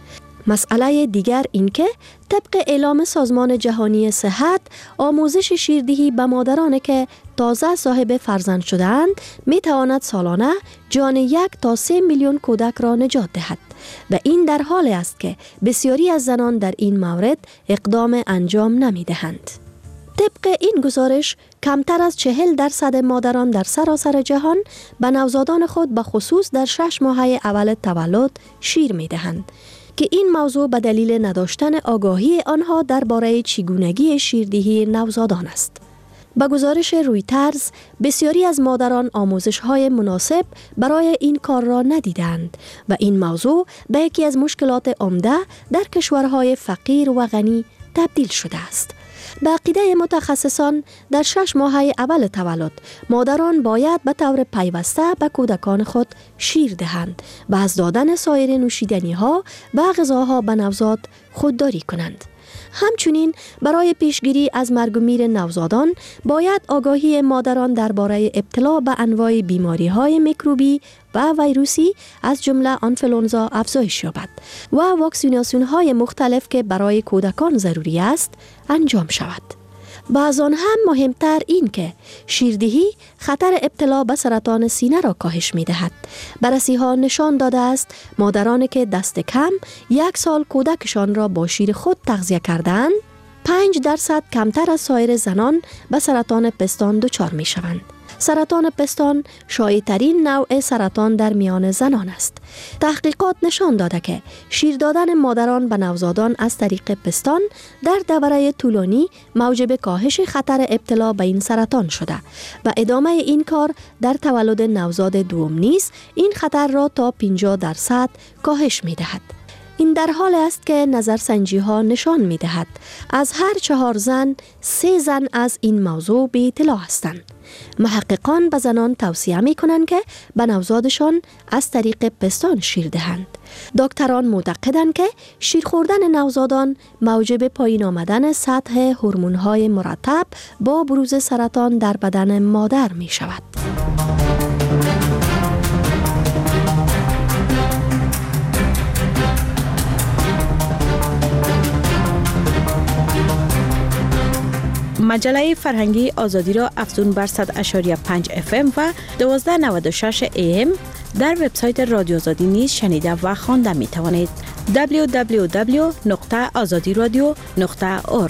Speaker 16: مسئله دیگر این که طبق اعلام سازمان جهانی صحت آموزش شیردهی به مادرانی که تازه صاحب فرزند شده‌اند می تواند سالانه جان یک تا سه میلیون کودک را نجات دهد و این در حالی است که بسیاری از زنان در این مورد اقدام انجام نمی دهند. طبق این گزارش کمتر از چهل درصد مادران در سراسر جهان به نوزادان خود به خصوص در شش ماهه اول تولد شیر می دهند که این موضوع به دلیل نداشتن آگاهی آنها درباره چگونگی شیردهی نوزادان است. با گزارش رویترز بسیاری از مادران آموزش‌های مناسب برای این کار را ندیدند و این موضوع به یکی از مشکلات عمده در کشورهای فقیر و غنی تبدیل شده است. به عقیده متخصصان در شش ماهه اول تولد مادران باید به طور پیوسته به کودکان خود شیر دهند و از دادن سایر نوشیدنی ها و غذاها به نوزاد خودداری کنند. همچنین برای پیشگیری از مرگ و میر نوزادان باید آگاهی مادران درباره ابتلا به انواع بیماری‌های میکروبی و ویروسی از جمله آنفلونزا افزایش یابد و واکسیناسیون‌های مختلف که برای کودکان ضروری است انجام شود. باز آن هم مهمتر این که شیردهی خطر ابتلا به سرطان سینه را کاهش می دهد. بررسی ها نشان داده است مادرانی که دست کم یک سال کودکشان را با شیر خود تغذیه کردند پنج درصد کمتر از سایر زنان به سرطان پستان دچار می شوند. سرطان پستان شایع‌ترین نوع سرطان در میان زنان است. تحقیقات نشان داده که شیر دادن مادران به نوزادان از طریق پستان در دوره طولانی موجب کاهش خطر ابتلا به این سرطان شده و ادامه این کار در تولد نوزاد دوم نیز این خطر را تا پنجاه درصد کاهش می دهد. این در حال است که نظرسنجی ها نشان می دهد از هر چهار زن سه زن از این موضوع به اطلاع هستند. محققان به زنان توصیه می کنند که به نوزادشان از طریق پستان شیر دهند. دکتران معتقدند که شیر خوردن نوزادان موجب پایین آمدن سطح هورمون‌های مرتب با بروز سرطان در بدن مادر می شود.
Speaker 21: مجله فرهنگی آزادی را افزون بر صد اشاری پنج اف ام و دوازده نود و شش ای ام در وبسایت رادیو آزادی نیز شنیده و خوانده می توانید. دبلیو دبلیو دبلیو نقطه آزادی رادیو نقطه اورگ.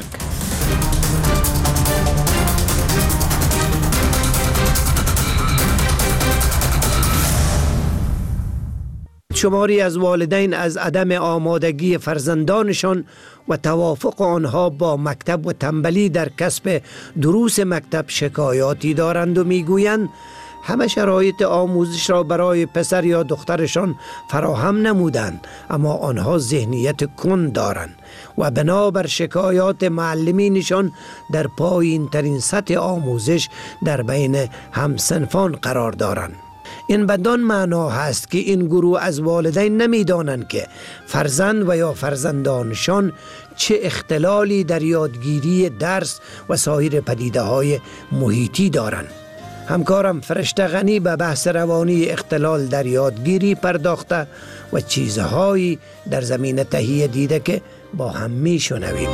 Speaker 14: شماری از والدین از عدم آمادگی فرزندانشان و توافق آنها با مکتب و تنبلی در کسب دروس مکتب شکایاتی دارند و میگویند همه شرایط آموزش را برای پسر یا دخترشان فراهم نمودند، اما آنها ذهنیت کند دارند و بنابر شکایات معلمینشان در پایین ترین سطح آموزش در بین همسنفان قرار دارند. این بدان معنا هست که این گروه از والدین نمیدانند که فرزند و یا فرزندانشان چه اختلالی در یادگیری درس و سایر پدیده های محیطی دارند. همکارم فرشته غنی به بحث روانی اختلال در یادگیری پرداخته و چیزهایی در زمینه تهیه دیده که با هم می شنویم.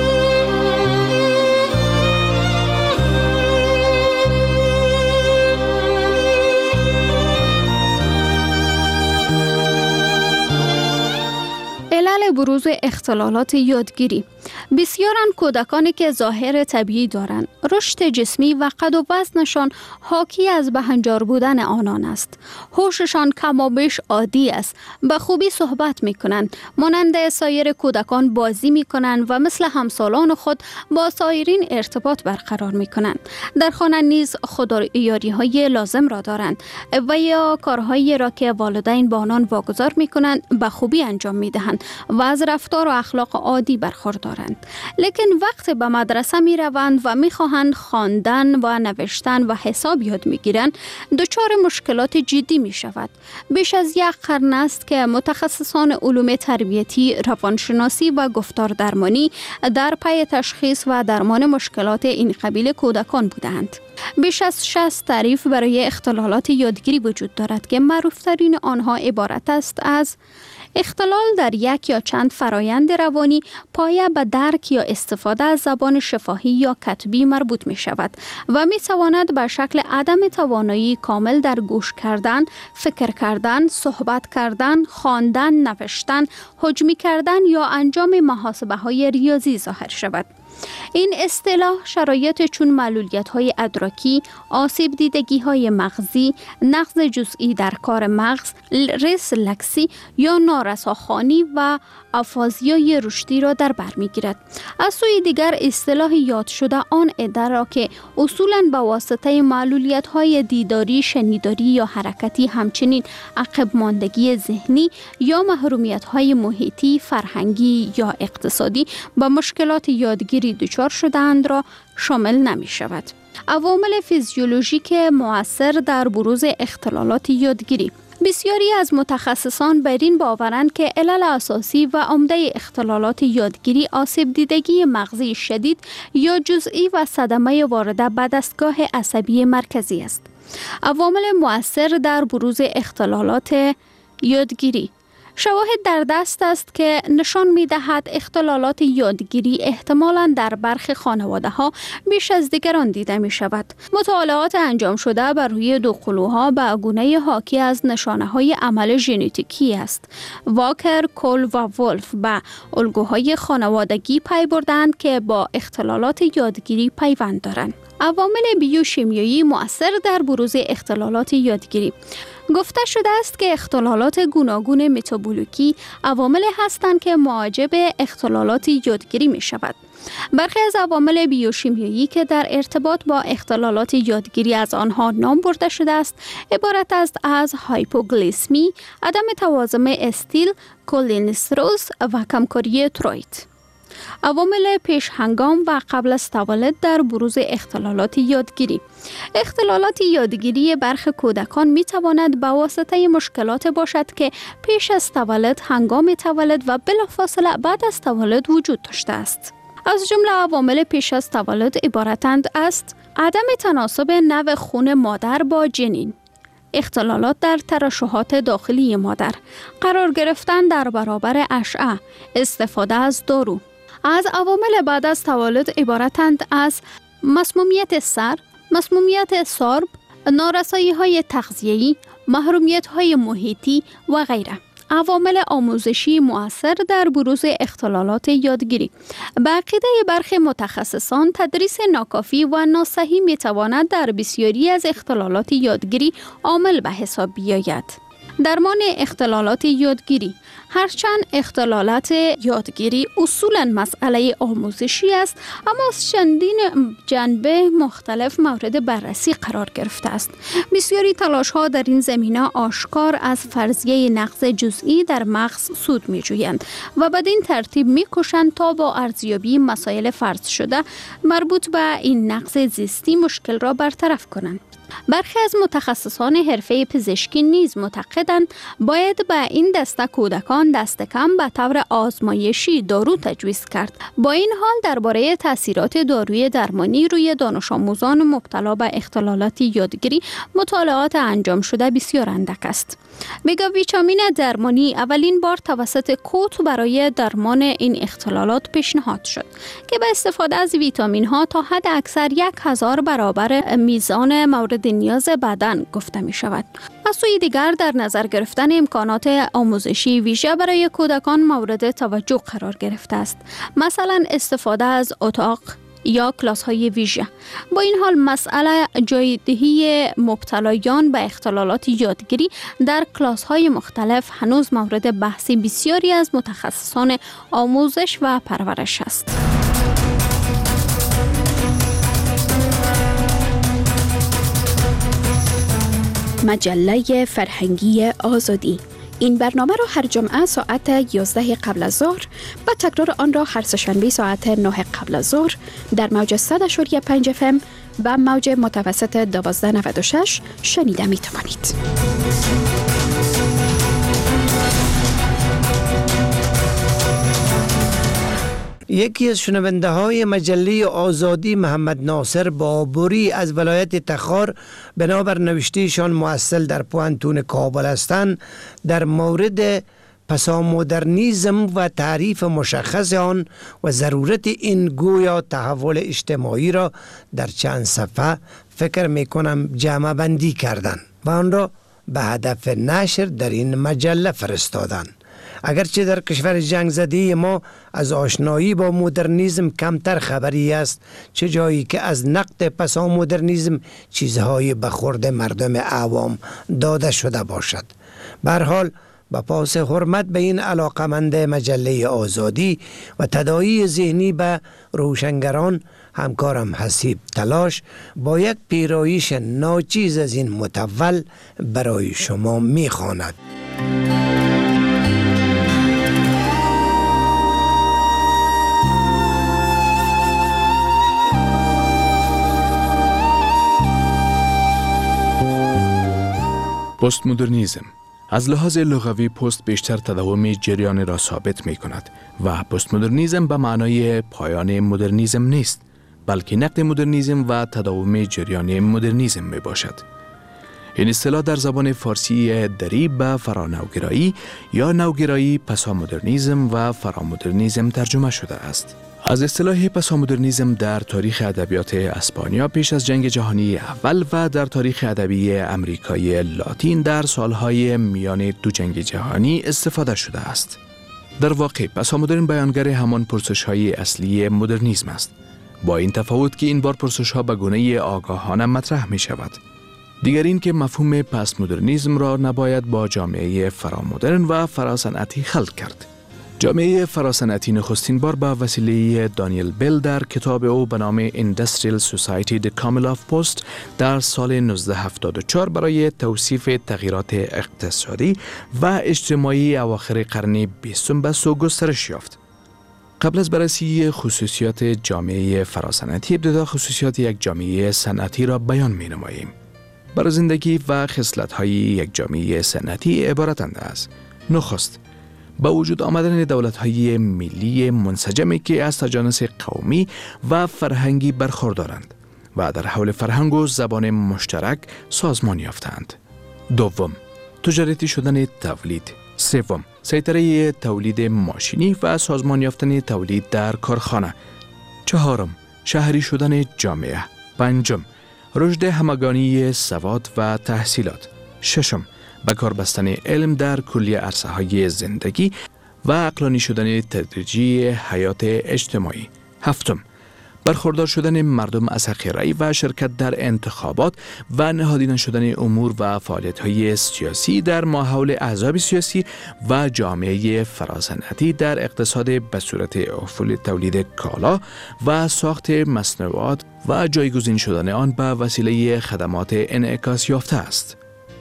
Speaker 15: علل بروز اختلالات یادگیری. بسیارن کودکانی که ظاهر طبیعی دارند، رشد جسمی و قد و وزنشان حاکی از بهنجار بودن آنان است. هوششان کم و بیش عادی است، به خوبی صحبت می کنند، مانند سایر کودکان بازی می کنند و مثل همسالان خود با سایرین ارتباط برقرار می کنند. در خانه نیز خودآرایی های لازم را دارند و یا کارهایی را که والدین با آنان واگذار می کنند به خوبی انجام می دهند و از رفتار و اخلاق عادی برخوردارند. لیکن وقت به مدرسه می روند و می خواهند خواندن و نوشتن و حساب یاد می گیرند، دچار مشکلات جدی می شود. بیش از یک قرن است که متخصصان علوم تربیتی، روانشناسی و گفتار درمانی در پی تشخیص و درمان مشکلات این قبیل کودکان بودند. بیش از شصت تعریف برای اختلالات یادگیری وجود دارد که معروفترین آنها عبارت است از اختلال در یک یا چند فرایند روانی پایه به درک یا استفاده از زبان شفاهی یا کتبی مربوط می شود و می تواند به شکل عدم توانایی کامل در گوش کردن، فکر کردن، صحبت کردن، خواندن، نوشتن، حجمی کردن یا انجام محاسبه های ریاضی ظاهر شود. این اصطلاح شرایط چون معلولیت های ادراکی، آسیب دیدگی های مغزی، نقض جزئی در کار مغز، ریسلکسی یا نارساخوانی و آفازیای رشدی را در بر می‌گیرد. از سوی دیگر اصطلاح یاد شده آن عده را که اصولاً به واسطه معلولیت های دیداری، شنیداری یا حرکتی، همچنین عقب ماندگی ذهنی یا محرومیت های محیطی، فرهنگی یا اقتصادی با مشکلات یادگیری دچار شده‌اند را شامل نمی شود. عوامل فیزیولوژیک مؤثر در بروز اختلالات یادگیری.
Speaker 18: بسیاری از متخصصان بر این باورند که علل اساسی و عمده اختلالات یادگیری آسیب دیدگی مغزی شدید یا جزئی و صدمه وارده به دستگاه عصبی مرکزی است. عوامل مؤثر در بروز اختلالات یادگیری: شواهد در دست است که نشان می دهد اختلالات یادگیری احتمالاً در برخی خانواده ها بیش از دیگران دیده می شود. مطالعات انجام شده بر روی دو قلوها به گونه حاکی از نشانه های عمل ژنتیکی است. واکر، کول و ولف به الگوهای خانوادگی پی بردند که با اختلالات یادگیری پیوند دارند. عوامل بیوشیمیایی مؤثر در بروز اختلالات یادگیری: گفته شده است که اختلالات گوناگون متابولیکی عواملی هستند که موجب اختلالات یادگیری می شود. برخی از عوامل بیوشیمیایی که در ارتباط با اختلالات یادگیری از آنها نام برده شده است عبارت است از هایپوگلیسمی، عدم توازن استیل، کولینسترول و کمکاری تروید. عوامل پیش هنگام و قبل از تولد در بروز اختلالات یادگیری: اختلالات یادگیری برخی کودکان می تواند به واسطه مشکلات باشد که پیش از تولد، هنگام تولد و بلافاصله بعد از تولد وجود داشته است. از جمله عوامل پیش از تولد عبارتند است: عدم تناسب نوع خون مادر با جنین، اختلالات در ترشحات داخلی مادر، قرار گرفتن در برابر اشعه، استفاده از دارو. از عوامل بعد از تولد عبارتند از مسمومیت سر، مسمومیت سارب، نارسایی های تغذیه‌ای، محرومیت های محیطی و غیره. عوامل آموزشی مؤثر در بروز اختلالات یادگیری: به عقیده برخی متخصصان تدریس ناکافی و ناصحیح می تواند در بسیاری از اختلالات یادگیری عامل به حساب بیاید. درمان اختلالات یادگیری: هرچند اختلالات یادگیری اصولاً مسئله آموزشی است، اما از چندین جنبه مختلف مورد بررسی قرار گرفته است. بسیاری تلاش‌ها در این زمینه آشکار از فرضیه نقص جزئی در مغز سود می‌جویند و بدین ترتیب می‌کوشند تا با ارزیابی مسائل فرض شده مربوط به این نقص زیستی مشکل را برطرف کنند. برخی از متخصصان حرفه پزشکی نیز معتقدند باید به این دسته کودکان دست کم به طور آزمایشی دارو تجویز کرد. با این حال درباره تاثیرات داروی درمانی روی دانش آموزان مبتلا به اختلالات یادگیری مطالعات انجام شده بسیار اندک است. مگا ویتامین درمانی اولین بار توسط کوت برای درمان این اختلالات پیشنهاد شد که به استفاده از ویتامین ها تا حد اکثر یک هزار برابر میزان مورد نیاز بدن گفته می شود. از سوی دیگر در نظر گرفتن امکانات آموزشی ویژه برای کودکان مورد توجه قرار گرفته است. مثلا استفاده از اتاق یا کلاس های ویژه. با این حال مسئله جایدهی مبتلایان به اختلالات یادگیری در کلاس های مختلف هنوز مورد بحث بسیاری از متخصصان آموزش و پرورش است.
Speaker 21: مجله فرهنگی آزادی. این برنامه را هر جمعه ساعت یازده قبل از ظهر و تکرار آن را هر سه‌شنبه ساعت نه قبل از ظهر در موج صد و پنج اف ام و موج متوسط دوازده نود و شش شنیده می توانید.
Speaker 14: یکی از شنونده های مجله آزادی محمد ناصر بابوری از ولایت تخار بنابر نوشتهشان محصل در پوانتون کابل هستند در مورد پسامدرنیسم و تعریف مشخص آن و ضرورت این گویا تحول اجتماعی را در چند صفحه فکر می کنم جمع بندی کردند و آن را به هدف نشر در این مجله فرستادند. اگرچه در کشور جنگ زده ما از آشنایی با مدرنیسم کمتر خبری است، چه جایی که از نقد پسامدرنیسم چیزهای به خورد مردم عوام داده شده باشد. به هر حال با پاس حرمت به این علاقمند مجله آزادی و تداعی ذهنی به روشنگران، همکارم حسیب تلاش با یک پیرایش ناچیز از این متول برای شما می‌خواند.
Speaker 2: پست مدرنیسم
Speaker 3: از لحاظ لغوی پست بیشتر تداوم جریان را ثابت می کند و پست مدرنیزم به معنای پایان مدرنیزم نیست، بلکه نقد مدرنیزم و تداوم جریان مدرنیزم می باشد. این اصطلاح در زبان فارسی دری به فرانوگرایی یا نوگرایی پسامدرنیزم و فرامدرنیزم ترجمه شده است. از اصطلاح پسامدرنیزم در تاریخ ادبیات اسپانیا پیش از جنگ جهانی اول و در تاریخ ادبی امریکای لاتین در سالهای میان دو جنگ جهانی استفاده شده است. در واقع پسامدرن بیانگر همان پرسش‌های اصلی مدرنیزم است، با این تفاوت که این بار پرسش‌ها به گونه آگاهانه مطرح می شود. دیگر این که مفهوم پست مدرنیزم را نباید با جامعه فرامدرن و فراصنعتی خلط کرد. جامعه فراصنعتی نخستین بار با وسیله دانیل بیل در کتاب او به نام Industrial Society The Commonwealth Post در سال نوزده هفتاد و چهار برای توصیف تغییرات اقتصادی و اجتماعی اواخر قرن بیستم به سو گسترش یافت. قبل از بررسی خصوصیات جامعه فراصنعتی، ابتدا خصوصیات یک جامعه صنعتی را بیان می نماییم. برای زندگی و خصلت‌های یک جامعه صنعتی عبارتند از: نخست، با وجود آمدن دولت‌های ملی منسجمی که از تجانس قومی و فرهنگی برخوردارند و در حول فرهنگ و زبان مشترک سازمان یافتند. دوم، تجارتی شدن تولید. سوم، سیطره تولید ماشینی و سازمان یافتن تولید در کارخانه. چهارم، شهری شدن جامعه. پنجم، رشد همگانی سواد و تحصیلات. ششم، به کار بستن علم در کلیه عرصه‌های زندگی و عقلانی شدن تدریجی حیات اجتماعی. هفتم، برخوردار شدن مردم از حق رأی و شرکت در انتخابات و نهادینه شدن امور و فعالیت‌های سیاسی در ماحول احزاب سیاسی و جامعه فراصنعتی در اقتصاد به صورت افول تولید کالا و ساخت مصنوعات و جایگزین شدن آن به وسیله خدمات انعکاس یافته است.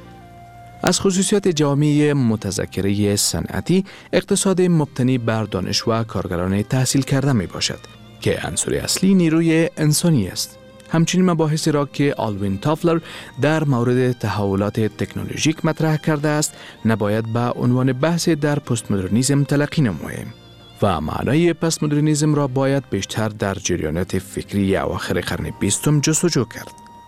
Speaker 3: از خصوصیات جامعه متذکره صنعتی، اقتصاد مبتنی بر دانش و کارگران تحصیل کرده می باشد که عنصر اصلی نیروی انسانی است. همچنین مباحثی را که آلوین تافلر در مورد تحولات تکنولوژیک مطرح کرده است نباید به عنوان بحث در پست مدرنیزم تلقی نماییم و معنای پست مدرنیزم را باید بیشتر در جریانات فکری اواخر قرن بیستم جستجو کرد.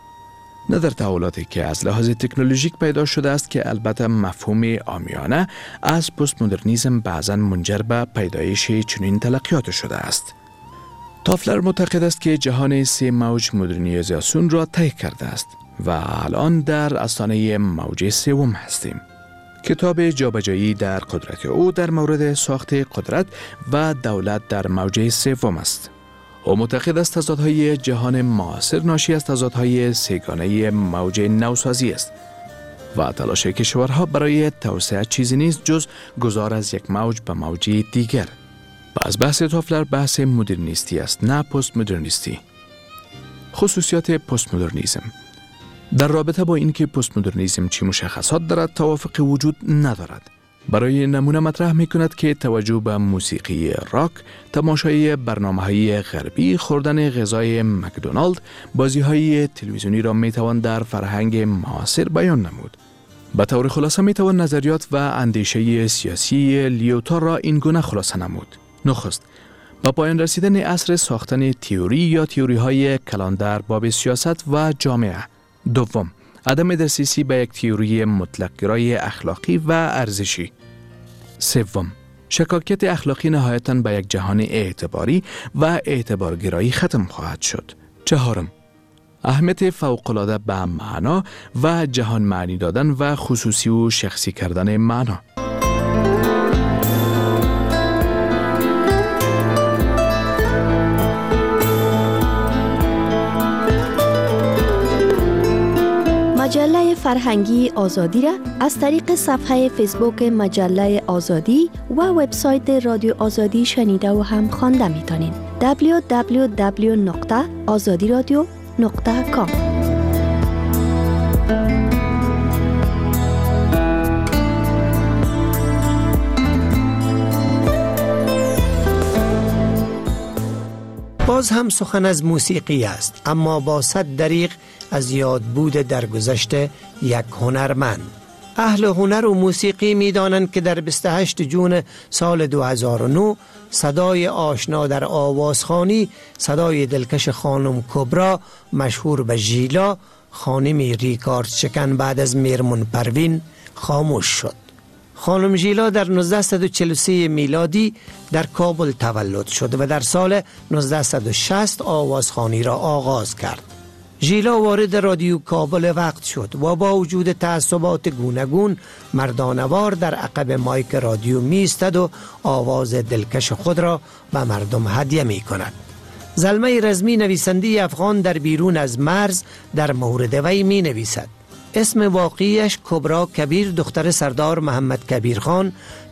Speaker 3: نه در تحولاتی که از لحاظ تکنولوژیک پیدا شده است که البته مفهوم عامیانه از پست مدرنیزم بعضاً منجر به پیدایش چنین تلقیات شده است. تافلر معتقد است که جهان سه موج مدرنیزاسیون را طی کرده است و الان در آستانه موج سوم هستیم. کتاب جابجایی در قدرت او در مورد ساخت قدرت و دولت در موج سوم است. او معتقد است تضادهای جهان معاصر ناشی از تضادهای سه‌گانه موج نوسازی است و تلاش کشورها برای توسعه چیزی نیست جز گذار از یک موج به موج دیگر. از بحث تافلر بحث مدرنیستی است، نه پست مدرنیستی. خصوصیات پست مدرنیزم. در رابطه با اینکه پست مدرنیزم چه مشخصات دارد توافق وجود ندارد. برای نمونه مطرح می کند که توجه به موسیقی راک، تماشای برنامه‌های غربی، خوردن غذای مکدونالد، بازی‌های تلویزیونی را می توان در فرهنگ معاصر بیان نمود. به طور خلاصه می توان نظریات و اندیشه سیاسی لیوتار را این گونه خلاصه نمود. نخست، با پایان رسیدن عصر ساختن تئوری یا تئوری‌های کلان در باب سیاست و جامعه. دوم، عدم دسترسی به یک تئوری مطلق گرای اخلاقی و ارزشی. سوم، شکاکیت اخلاقی نهایتاً به یک جهان اعتباری و اعتبارگرایی ختم خواهد شد. چهارم، اهمیت فوق‌العاده به معنا و جهان معنی دادن و خصوصی و شخصی کردن معنا.
Speaker 16: مجله فرهنگی آزادی را از طریق صفحه فیسبوک مجله آزادی و وبسایت رادیو آزادی شنیده و هم خوانده میتونید. دبلیو دبلیو دبلیو نقطه آزادی رادیو نقطه کام.
Speaker 14: باز هم سخن از موسیقی است، اما با صد دریغ از یاد بود در گذشته یک هنرمند. اهل هنر و موسیقی می دانند که در بیست و هشتم جون سال دو هزار و نه صدای آشنا در آوازخوانی، صدای دلکش خانم کبرا مشهور به ژیلا، خانم ریکارد شکن بعد از میرمون پروین خاموش شد. خانم ژیلا در نوزده و چهل و سه میلادی در کابل تولد شد و در سال نوزده و شصت آوازخوانی را آغاز کرد. ژیلا وارد رادیو کابل وقت شد و با وجود تعصبات گوناگون مردانوار در عقب مایک رادیو می ایستد و آواز دلکش خود را به مردم هدیه می کند. زلمه رزمی نویسنده افغان در بیرون از مرز در مورد وی می نویسد. اسم واقعیش کبرا کبیر دختر سردار محمد کبیر خان،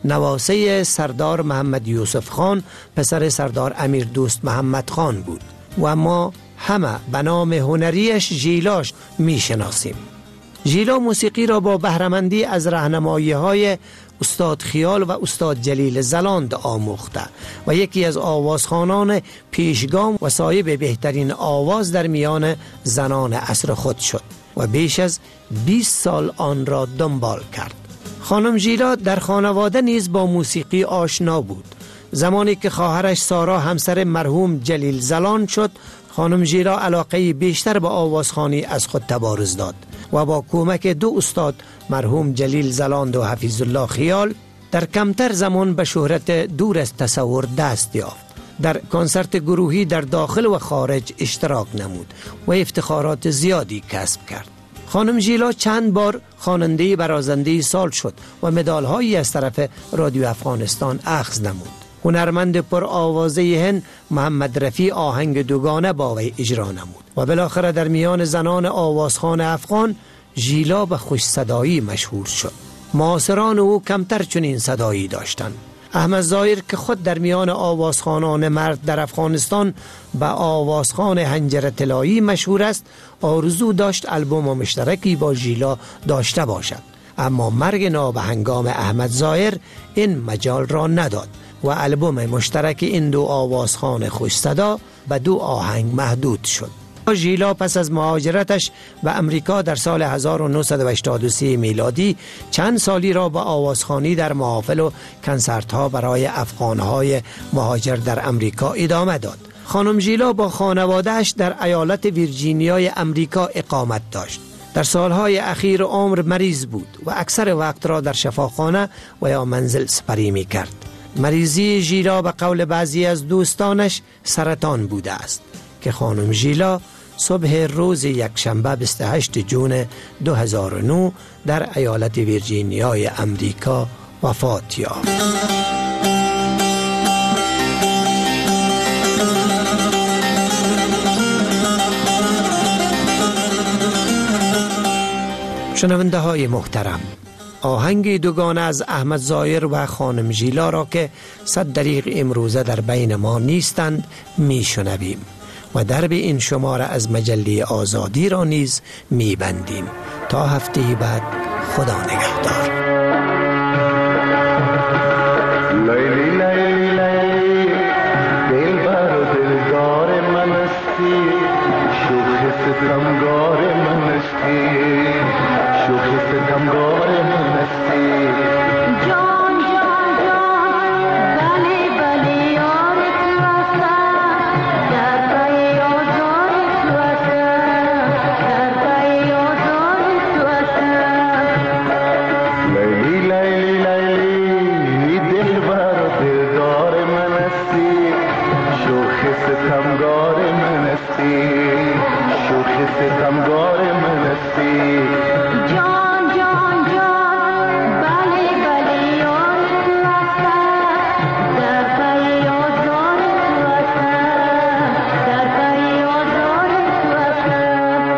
Speaker 14: نواسه سردار محمد یوسف خان، پسر سردار امیر دوست محمد خان بود و ما همه به نام هنریش ژیلاش می شناسیم. ژیلا موسیقی را با بهره‌مندی از راهنمایی های استاد خیال و استاد جلیل زلاند آموخته و یکی از آوازخوانان پیشگام و صاحب بهترین آواز در میان زنان عصر خود شد و بیش از بیست سال آن را دنبال کرد. خانم ژیلا در خانواده نیز با موسیقی آشنا بود. زمانی که خواهرش سارا همسر مرحوم جلیل زلاند شد، خانم ژیلا علاقه بیشتر به آوازخوانی از خود تبارز داد و با کمک دو استاد مرحوم جلیل زلاند و حفیظ الله خیال در کمتر زمان به شهرت دور از تصور دست یافت. در کنسرت گروهی در داخل و خارج اشتراک نمود و افتخارات زیادی کسب کرد. خانم ژیلا چند بار خواننده برازنده سال شد و مدال‌هایی از طرف رادیو افغانستان اخذ نمود. هنرمند پر آوازه هند محمد رفیع آهنگ دوگانه با وی اجرا نمود و بالاخره در میان زنان آوازخوان افغان ژیلا به خوش صدایی مشهور شد. معاصران او کمتر چنین صدایی داشتند. احمد ظاهر که خود در میان آوازخوانان مرد در افغانستان به آوازخوان حنجره طلایی مشهور است، آرزو داشت البوم مشترکی با ژیلا داشته باشد، اما مرگ نابهنگام احمد ظاهر این مجال را نداد و البوم مشترک این دو آوازخوان خوش صدا به دو آهنگ محدود شد. ژیلا پس از مهاجرتش به امریکا در سال هزار و نهصد و هشتاد و سه میلادی چند سالی را به آوازخوانی در محافل و کنسرت‌ها برای افغان‌های مهاجر در امریکا ادامه داد. خانم ژیلا با خانواده‌اش در ایالت ویرجینیای امریکا اقامت داشت. در سالهای اخیر عمر مریض بود و اکثر وقت را در شفاخانه و یا منزل سپری می کرد. مریضی ژیلا به قول بعضی از دوستانش سرطان بوده است که خانم ژیلا صبح روز یکشنبه بیست و هشتم جون دو هزار و نه در ایالت ویرجینیای امریکا وفات یافت. شنونده های محترم، آهنگ دوگانه از احمد ظاهر و خانم ژیلا را که صد دقیقه امروزه در بین ما نیستند می شنویم و درب این شماره از مجله آزادی را نیز می بندیم. تا هفته بعد، خدا نگهدار.
Speaker 2: لیلی لیلی لیلی دلبر و دلدار منستی، شوخ ستمگار منستی، شوخ ستمگار منستی. جان جان جان بلی بلی یار تو هستم، در پای آزار تو هستم، در پای آزار تو هستم. لیلی لیلی لیلی دلبر و دلدار منستی، شوخ ستمگار منستی، شوخ ستمگار منستی. جان جان جان بلی بلی یار تو هستم، در پای آزار تو هستم، در پای آزار تو هستم.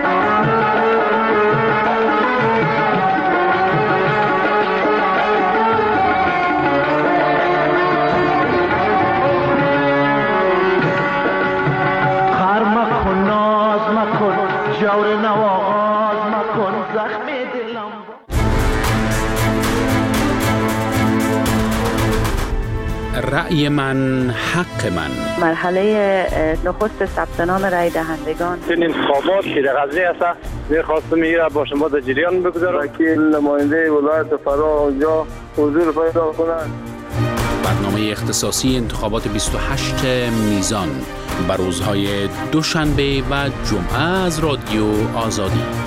Speaker 2: خر مکن ناز مکن جور نواز مکن زخم دلم.
Speaker 1: رأی من حق من.
Speaker 22: مرحله نخست ثبت نام رای دهندگان.
Speaker 23: این انتخابات که در غزه است
Speaker 4: میخواستم این را با شما در جریان بگذارم.
Speaker 22: وکیل نماینده ولایت فرا آنجا حضور پیدا کنند.
Speaker 1: برنامه اختصاصی انتخابات بیست و هشت میزان بر روزهای دوشنبه و جمعه از رادیو آزادی.